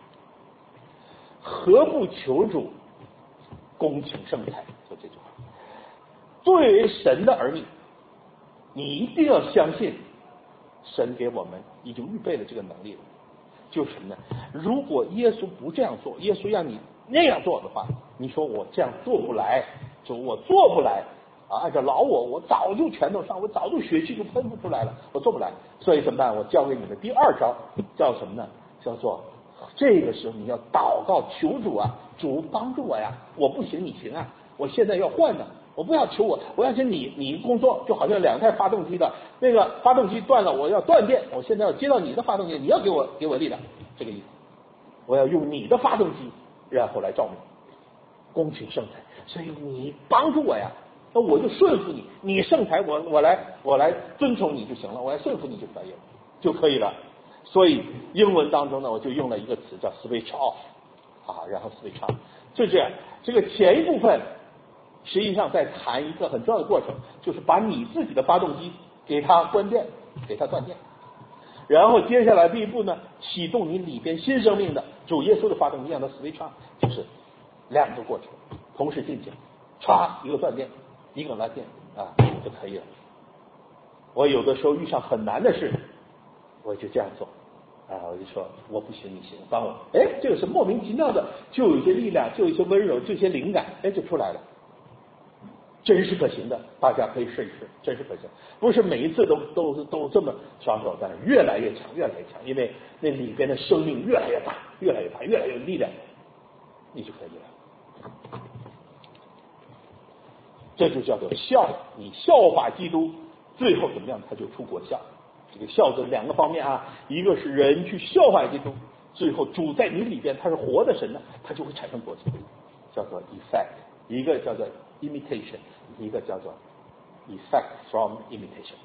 何不求主恭请圣才？说这句话，作为神的儿女，你一定要相信神给我们已经预备了这个能力了。就是什么呢？如果耶稣不这样做，耶稣让你那样做的话，你说我这样做不来，就我做不来按照老我早就拳头上，我早就血气就喷不出来了，我做不来。所以怎么办？我教给你的第2招叫什么呢？叫做这个时候你要祷告求主主帮助我呀，我不行你行我现在要换的，我不要求我要求你工作，就好像2台发动机的那个发动机断了，我要断电，我现在要接到你的发动机，你要给我力量，这个意思。我要用你的发动机，然后来照明，恭请圣才。所以你帮助我呀，那我就顺服你，你圣才我来遵从你就行了，我来顺服你就可以了。所以英文当中呢，我就用了一个词叫 switch off 然后 switch on， 就这样。这个前一部分实际上在谈一个很重要的过程，就是把你自己的发动机给它关电，给它断电。然后接下来第一步呢，启动你里边新生命的主耶稣的发动机，让它 switch on， 就是2个过程同时进行，一个断电，一个拉电就可以了。我有的时候遇上很难的事，我就这样做我就说我不行，你行，帮我。这个是莫名其妙的，就有一些力量，就有一些温柔，就有一些灵感，就出来了。真是可行的，大家可以试一试，真是可行。不是每一次都这么双手，但是越来越强，越来越强，因为那里边的生命越来越大，越来越大，越来越有力量，你就可以了。这就叫做效，你效法基督，最后怎么样？他就出国效。这个效的两个方面啊，一个是人去效法基督，最后主在你里边，他是活的神呢，他就会产生果子，叫做 effect， 一个叫做 imitation， 一个叫做 effect from imitation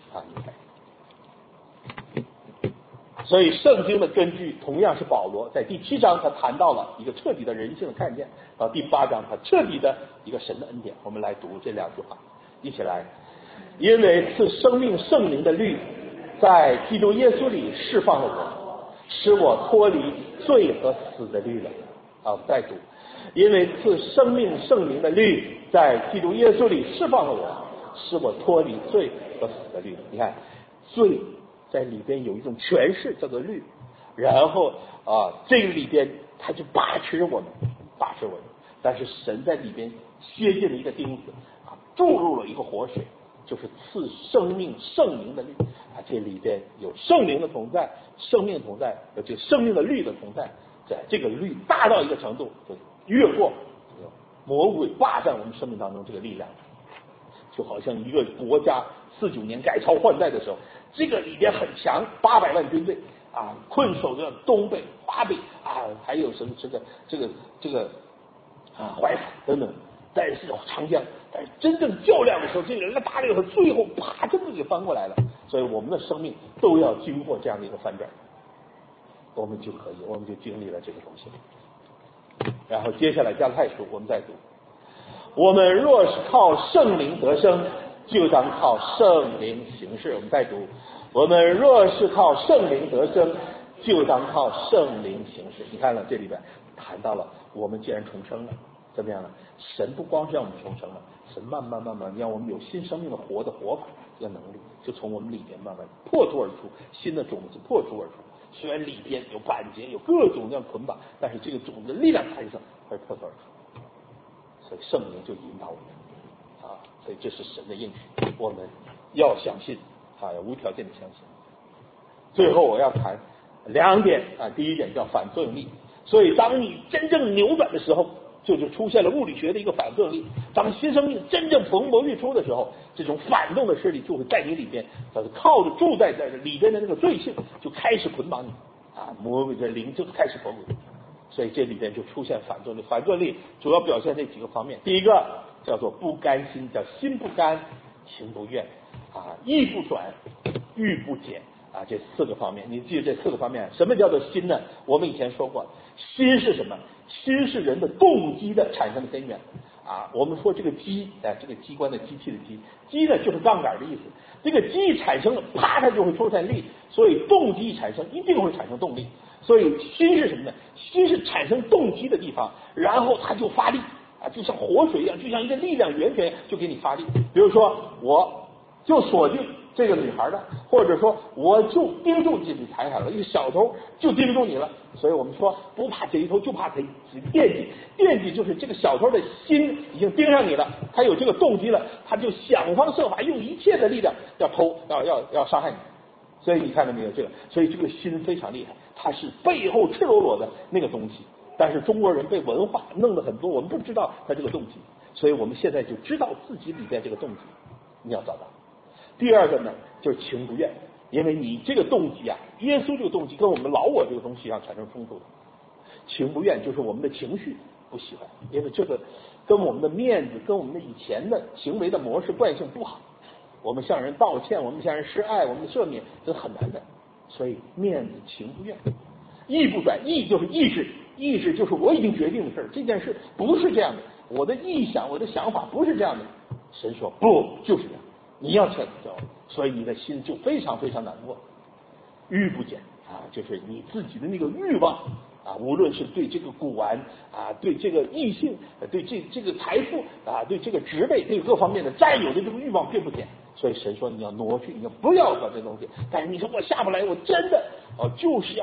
所以圣经的根据同样是保罗，在第7章他谈到了一个彻底的人性的看见，到第8章他彻底的一个神的恩典。我们来读这2句话，一起来。因为赐生命圣灵的律在基督耶稣里释放了我，使我脱离罪和死的律了。再读。因为赐生命圣灵的律在基督耶稣里释放了我，使我脱离罪和死的律了。你看，罪在里边有一种诠释叫做律，然后这个里边他就把持我们，但是神在里边歇进了一个钉子注入了一个活水，就是赐生命圣灵的律这里边有圣灵的同在，生命同在，有这个生命的律的同在，在这个律大到一个程度，就越过魔鬼霸占我们生命当中这个力量，就好像一个国家49年改朝换代的时候，这个里边很强，800万军队困守着东北、华北还有什么这个淮海等等，但是长江，但是真正较量的时候，这个人打了以后，最后啪，真的给翻过来了。所以我们的生命都要经过这样的一个翻转，我们就经历了这个东西。然后接下来加拉太书我们再读，我们若是靠圣灵得生，就当靠圣灵行事。我们再读，我们若是靠圣灵得生，就当靠圣灵行事。你看了这里边谈到了，我们既然重生了，怎么样呢？神不光是让我们重生了，神慢慢让我们有新生命的活法，这个能力就从我们里边慢慢破土而出，新的种子破土而出。虽然里边有板结，有各种各样捆绑，但是这个种子的力量产生，它是破土而出。所以圣灵就引导我们所以这是神的应许，我们要相信要无条件的相信。最后我要谈2点第一点叫反作用力。所以当你真正扭转的时候，就出现了物理学的一个反作用力。当新生命真正蓬勃愈出的时候，这种反动的势力就会在你里边，靠着住在里边的那个罪性就开始捆绑你魔鬼的灵就开始捆绑。所以这里边就出现反作用力。反作用力主要表现这几个方面。第一个叫做不甘心，叫心不甘情不愿意不转欲不减这4个方面。你记得这4个方面。什么叫做心呢？我们以前说过，心是什么？心是人的动机的产生的根源我们说这个机这个机关的机器的机呢就是杠杆的意思。这个机产生了，啪，它就会出现力，所以动机产生一定会产生动力。所以心是什么呢？心是产生动机的地方，然后它就发力就像活水一样，就像一个力量源泉，就给你发力。比如说我就锁定这个女孩的，或者说我就盯住这女财产了，一个小偷就盯住你了。所以我们说不怕贼偷，就怕贼惦记就是这个小偷的心已经盯上你了，他有这个动机了，他就想方设法用一切的力量要偷，要伤害你。所以你看到没有这个？所以这个心非常厉害，它是背后赤裸裸的那个东西。但是中国人被文化弄得很多，我们不知道他这个动机，所以我们现在就知道自己里边这个动机，你要找到。第二个呢，就是情不愿，因为你这个动机耶稣这个动机跟我们老我这个东西产生冲突的。情不愿就是我们的情绪不喜欢，因为这个跟我们的面子，跟我们的以前的行为的模式惯性不好。我们向人道歉，我们向人施爱，我们赦免，这是很难的。所以面子情不愿。意不转，意就是意志，意志就是我已经决定的事儿，这件事不是这样的，我的臆想，我的想法不是这样的。神说不，就是这样，你要这样，所以你的心就非常非常难过。欲不减就是你自己的那个欲望无论是对这个古玩对这个异性，对这个财富对这个职位，对各方面的占有的这个欲望并不减。所以神说你要挪去，你要不要把这东西。但是你说我下不来，我真的就是要打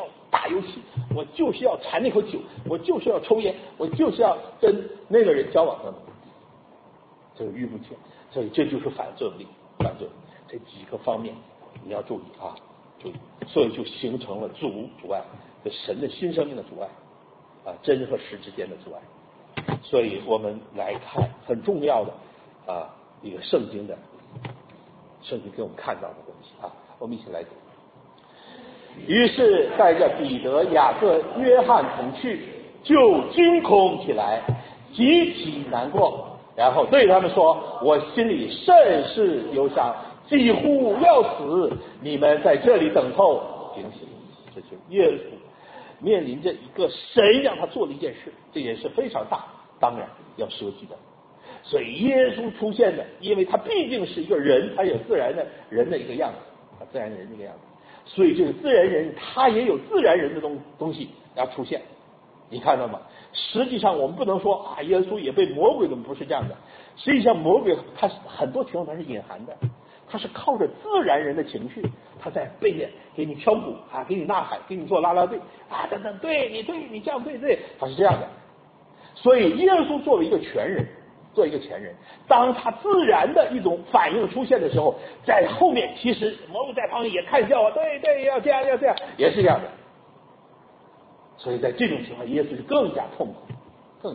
打游戏，我就是要馋那口酒，我就是要抽烟，我就是要跟那个人交往等等，这个欲不全，所以这就是反作用力，反作用这几个方面你要注意啊，注意，所以就形成了阻碍，这神的新生命的阻碍啊，真和实之间的阻碍。所以我们来看很重要的一个圣经给我们看到的东西啊，我们一起来读。于是带着彼得、雅各、约翰同去，就惊恐起来，极其难过，然后对他们说：我心里甚是忧伤，几乎要死，你们在这里等候警醒。这就是耶稣面临着一个神让他做的一件事，这件事非常大，当然要舍己的。所以耶稣出现的，因为他毕竟是一个人，他有自然的人的一个样子，他自然人这个样子，所以这个自然人他也有自然人的东西要出现。你看到吗？实际上我们不能说耶稣也被魔鬼的，不是这样的。实际上魔鬼他很多情况他是隐含的，他是靠着自然人的情绪，他在背面给你敲鼓给你呐喊，给你做啦啦队等等，对你这样对，他是这样的。所以耶稣作为一个全人，做一个前人，当他自然的一种反应出现的时候，在后面其实魔鬼在旁边也看笑对，要这样，也是这样的。所以在这种情况，耶稣是更加痛苦，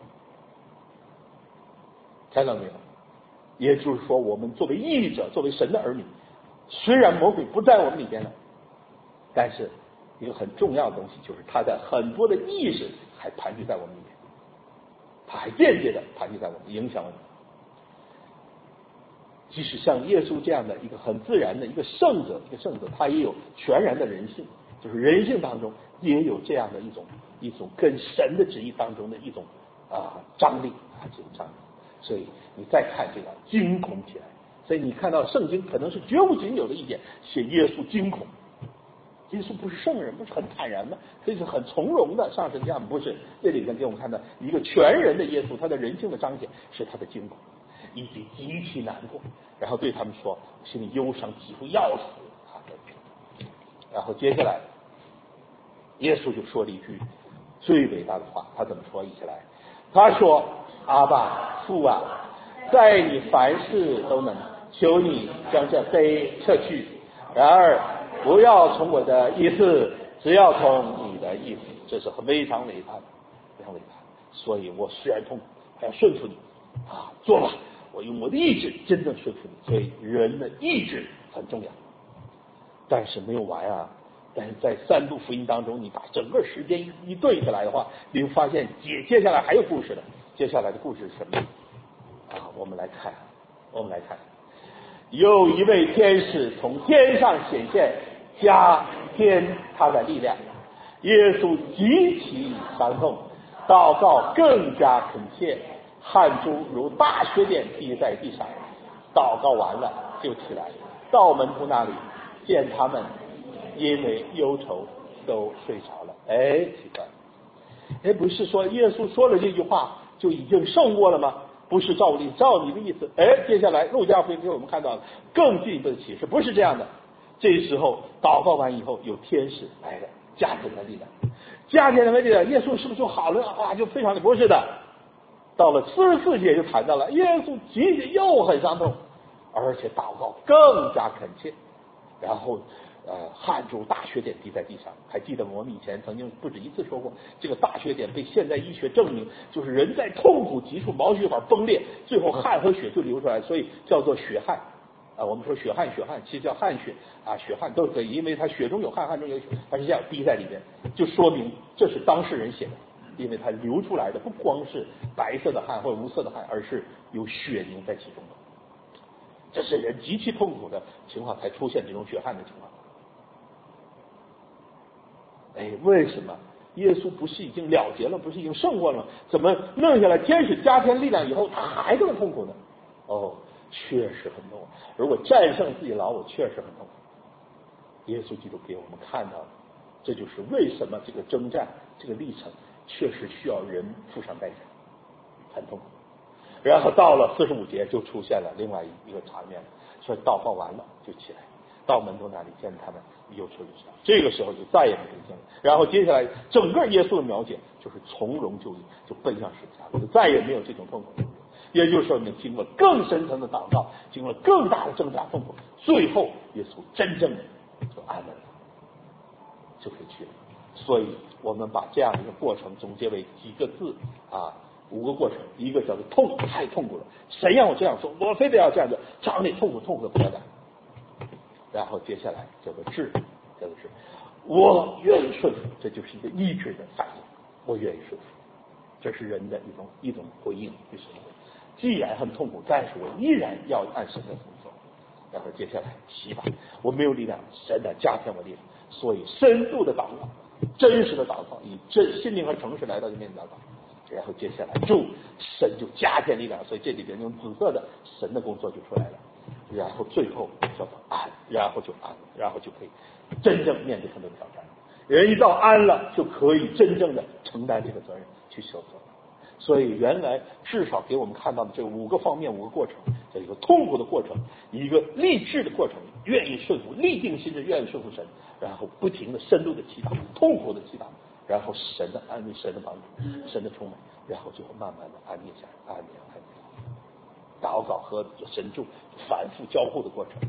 看到没有？也就是说，我们作为义者，作为神的儿女，虽然魔鬼不在我们里边了，但是一个很重要的东西就是他在很多的意识还盘踞在我们里面，他还间接的盘踞在我们，影响我们。即使像耶稣这样的一个很自然的一个圣者，他也有全然的人性，就是人性当中也有这样的一种跟神的旨意当中的一种张力这种张力。所以你再看这个惊恐起来，所以你看到圣经可能是绝无仅有的一点写耶稣惊恐。耶稣不是圣人，不是很坦然吗？这是很从容的上神这样，不是？这里面给我们看到一个全人的耶稣，他的人性的彰显是他的惊恐，以及极其难过，然后对他们说心里忧伤，几乎要死然后接下来耶稣就说了一句最伟大的话，他怎么说？一起来，他说：阿爸父啊，在你凡事都能，求你将这杯撤去，然而不要从我的意思，只要从你的意思。这是非常伟大的，非常伟大的。所以我虽然痛苦，还要顺服你做吧，我用我的意志真正顺服你。所以人的意志很重要，但是没有完但是在三部福音当中，你把整个时间一对下来的话，你会发现接下来还有故事的。接下来的故事是什么我们来看，有一位天使从天上显现，加添他的力量。耶稣极其伤痛，祷告更加恳切，汗珠如大雪点滴在地上。祷告完了就起来，到门徒那里，见他们因为忧愁都睡着了。奇怪，不是说耶稣说了这句话就已经胜过了吗？不是照你的意思。接下来路加福音给我们看到了更进一步的启示，不是这样的。这时候祷告完以后，有天使来了，加添他力量，耶稣是不是就好了就非常的？不是的。到了44节就谈到了耶稣又很伤痛，而且祷告更加恳切，然后汗珠大血点滴在地上。还记得我们以前曾经不止一次说过，这个大血点被现代医学证明，就是人在痛苦急处毛血管崩裂，最后汗和血就流出来，所以叫做血汗我们说血汗，其实叫汗血血汗都可以，因为它血中有汗，汗中有血，它是这样滴在里面，就说明这是当事人写的，因为它流出来的不光是白色的汗或者无色的汗，而是有血凝在其中的。这是人极其痛苦的情况才出现这种血汗的情况。为什么耶稣不是已经了结了，不是已经胜过了吗？怎么弄下来天使加添力量以后，他还这么痛苦呢？确实很痛苦。如果战胜自己老我，确实很痛苦。耶稣基督给我们看到了，这就是为什么这个征战这个历程确实需要人付上代价，很痛苦。然后到了45节就出现了另外一个场面，说祷告完了就起来， 到门徒那里见他们又愁又伤，这个时候就再也没有见了。然后接下来整个耶稣的描写就是从容就义，就奔向十字架，就再也没有这种痛苦。也就是说，你经过更深层的祷告，经过更大的挣扎痛苦，最后耶稣真正的就安稳了，就可以去了。所以我们把这样一个过程总结为几个字啊，5个过程。一个叫做痛，太痛苦了，谁让我这样说，我非得要这样子，找你痛苦的不得了。然后接下来叫做智，叫做是我愿意顺服，这就是一个意志的反应，我愿意顺服，这是人的一种回应，就是既然很痛苦，但是我依然要按神的吩咐走。然后接下来祈祷，我没有力量，神的加添我力量，所以深度的祷告，真实的祷告，以心灵和诚实来到这面祷告。然后接下来神就加添力量，所以这里边用紫色的神的工作就出来了。然后最后叫做安，然后就安，然后就可以真正面对很多挑战。人一到安了，就可以真正的承担这个责任，去修责。所以原来至少给我们看到的这5个方面，5个过程，这一个痛苦的过程，一个励志的过程，愿意顺服，立定心志，愿意顺服神，然后不停的深度的祈祷，痛苦的祈祷，然后神的安慰，神的帮助，神的充满，然后最后慢慢的安定下来，安定。祷告和神助反复交互的过程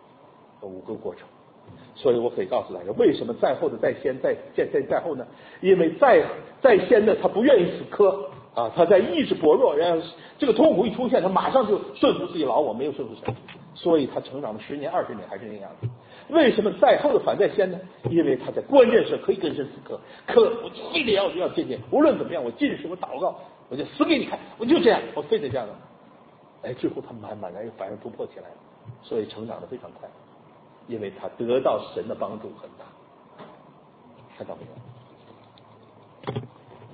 ，5个过程。所以我可以告诉大家，为什么在后的在先，在后呢？因为在先的他不愿意死磕啊，他在意志薄弱，然后这个痛苦一出现，他马上就顺服自己老我，没有顺服神，所以他成长了10年20年还是那样子。为什么在后的反在先呢？因为他在关键时可以跟神死磕，我非得要见见，无论怎么样，我进食我祷告，我就死给你看，我就这样，我非得这样的。最后他慢慢的反而突破起来了，所以成长的非常快，因为他得到神的帮助很大，看到没有？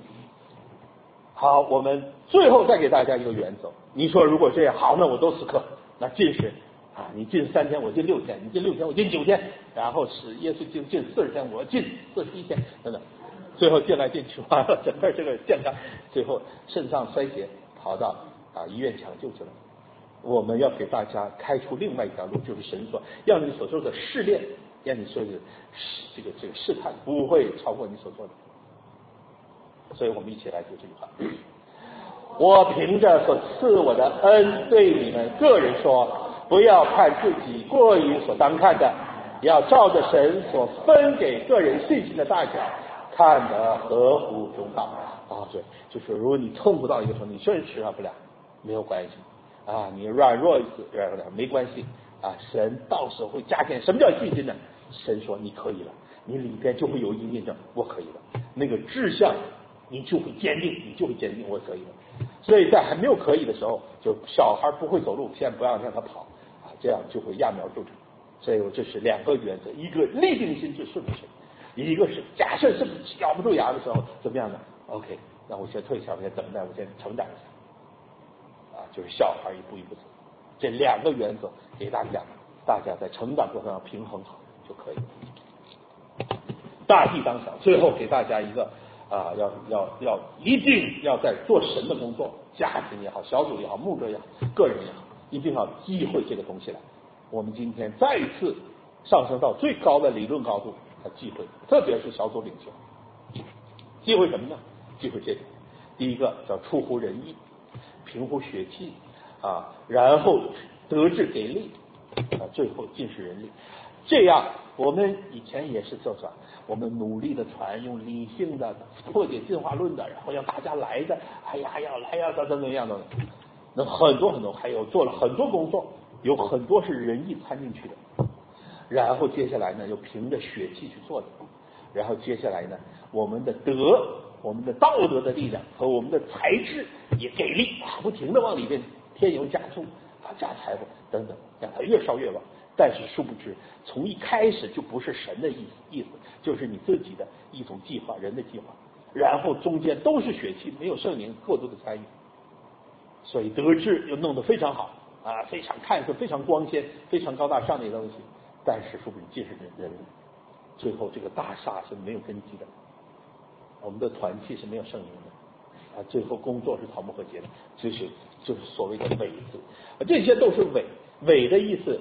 好，我们最后再给大家一个原则，你说如果这样好，那我都死磕，那进食啊，你进3天，我进6天，你进6天，我进9天，然后使耶稣进40天，我进41天，等等，最后进来进去完了，整个这个健康，最后肾脏衰竭，跑到医院抢救去了。我们要给大家开出另外一条路，就是神说，让你所受的试炼，让你所有的这个试探不会超过你所做的。所以我们一起来读这句话：我凭着所赐我的恩，对你们个人说，不要看自己过于所当看的，要照着神所分给个人信心的大小，看得合乎中道。对，就是如果你痛苦到一个程度，你确实不了，没有关系你软弱一次没关系神到时候会加添。什么叫信心呢？神说你可以了，你里边就会有一印证，我可以了，那个志向你就会坚定，我可以了。所以在还没有可以的时候，就小孩不会走路，先不要让他跑这样就会揠苗助长。所以这是2个原则，一个立定心志顺服神，一个是假设是咬不住牙的时候怎么样呢 ？OK， 那我先退下，我先等待，我先成长一下就是小孩一步一步走。这2个原则给大家在成长过程上平衡好就可以了。大地当小，最后给大家一个要一定要在做神的工作，家庭也好，小组也好，牧者也好，个人也好，一定要忌讳这个东西来。我们今天再一次上升到最高的理论高度，忌讳，特别是小组领袖，忌讳什么呢？忌讳这个。第一个叫出乎人意，平乎血气然后德智给力最后尽是人力。这样我们以前也是我们努力的传，用理性的破解进化论的，然后让大家来的，要来怎么样的，那很多还有做了很多工作，有很多是人意参进去的，然后接下来呢又凭着血气去做的，然后接下来呢我们的道德的力量和我们的才智也给力不停的往里面添油加醋加财富等等，让它越烧越旺。但是殊不知从一开始就不是神的意思，就是你自己的一种计划，人的计划，然后中间都是血气，没有圣灵过多的参与，所以德智又弄得非常好非常看似非常光鲜非常高大上的一个东西，但是殊不知尽是人，最后这个大厦是没有根基的，我们的团契是没有圣灵的最后工作是草木和结的，就是所谓的伪字这些都是伪的意思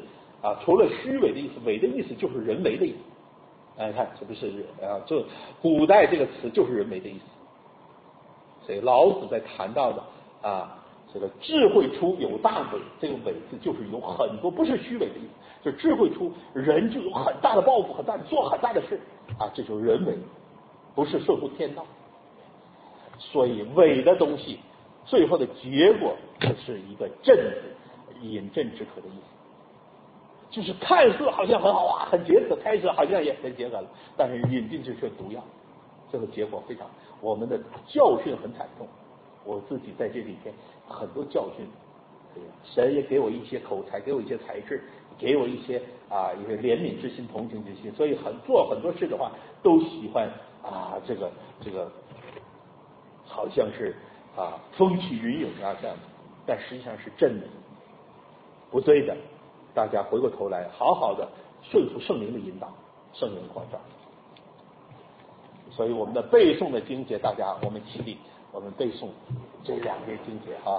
啊，除了虚伪的意思，伪的意思就是人为的意思。哎，看这不是啊，这古代这个词就是人为的意思。所以老子在谈到的啊，这个智慧出有大伪，这个伪字就是有很多，不是虚伪的意思，就是智慧出人就有很大的抱负，很大的做很大的事啊，这就是人为，不是顺乎天道。所以伪的东西最后的结果就是一个正字，饮鸩止渴的意思，就是看似好像很好啊，很解渴，开始好像也很解渴了，但是饮进去却毒药，这个结果非常，我们的教训很惨重。我自己在这几天很多教训，神也给我一些口才，给我一些才智，给我一些一个怜悯之心、同情之心，所以做很多事的话都喜欢这个好像是风起云涌这样子，但实际上是真的不对的。大家回过头来好好的顺服圣灵的引导，圣灵的光照。所以我们的背诵的经节，大家我们起立，我们背诵这2节经节啊。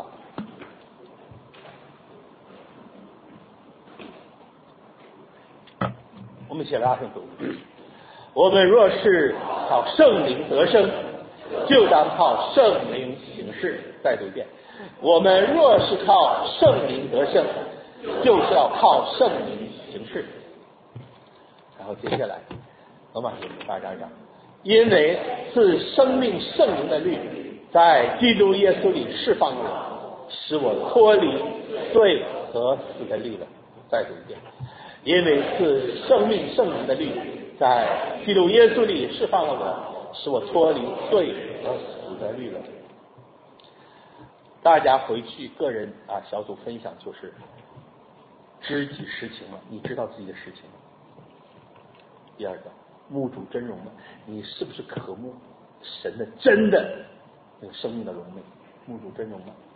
我们一起来大声读。我们若是靠圣灵得生，就当靠圣灵行事。再读一遍。我们若是靠圣灵得生，就是要靠圣灵行事。然后接下来罗马书8章讲，因为是生命圣灵的律在基督耶稣里释放我，使我脱离罪和死的律了。再读一遍。因为是生命圣灵的律在基督耶稣里释放了我，使我脱离罪和死的律了。大家回去个人小组分享，就是知己实情了，你知道自己的实情了。第二个，目主真容了，你是不是渴慕神的真的那个生命的荣美？目主真容了。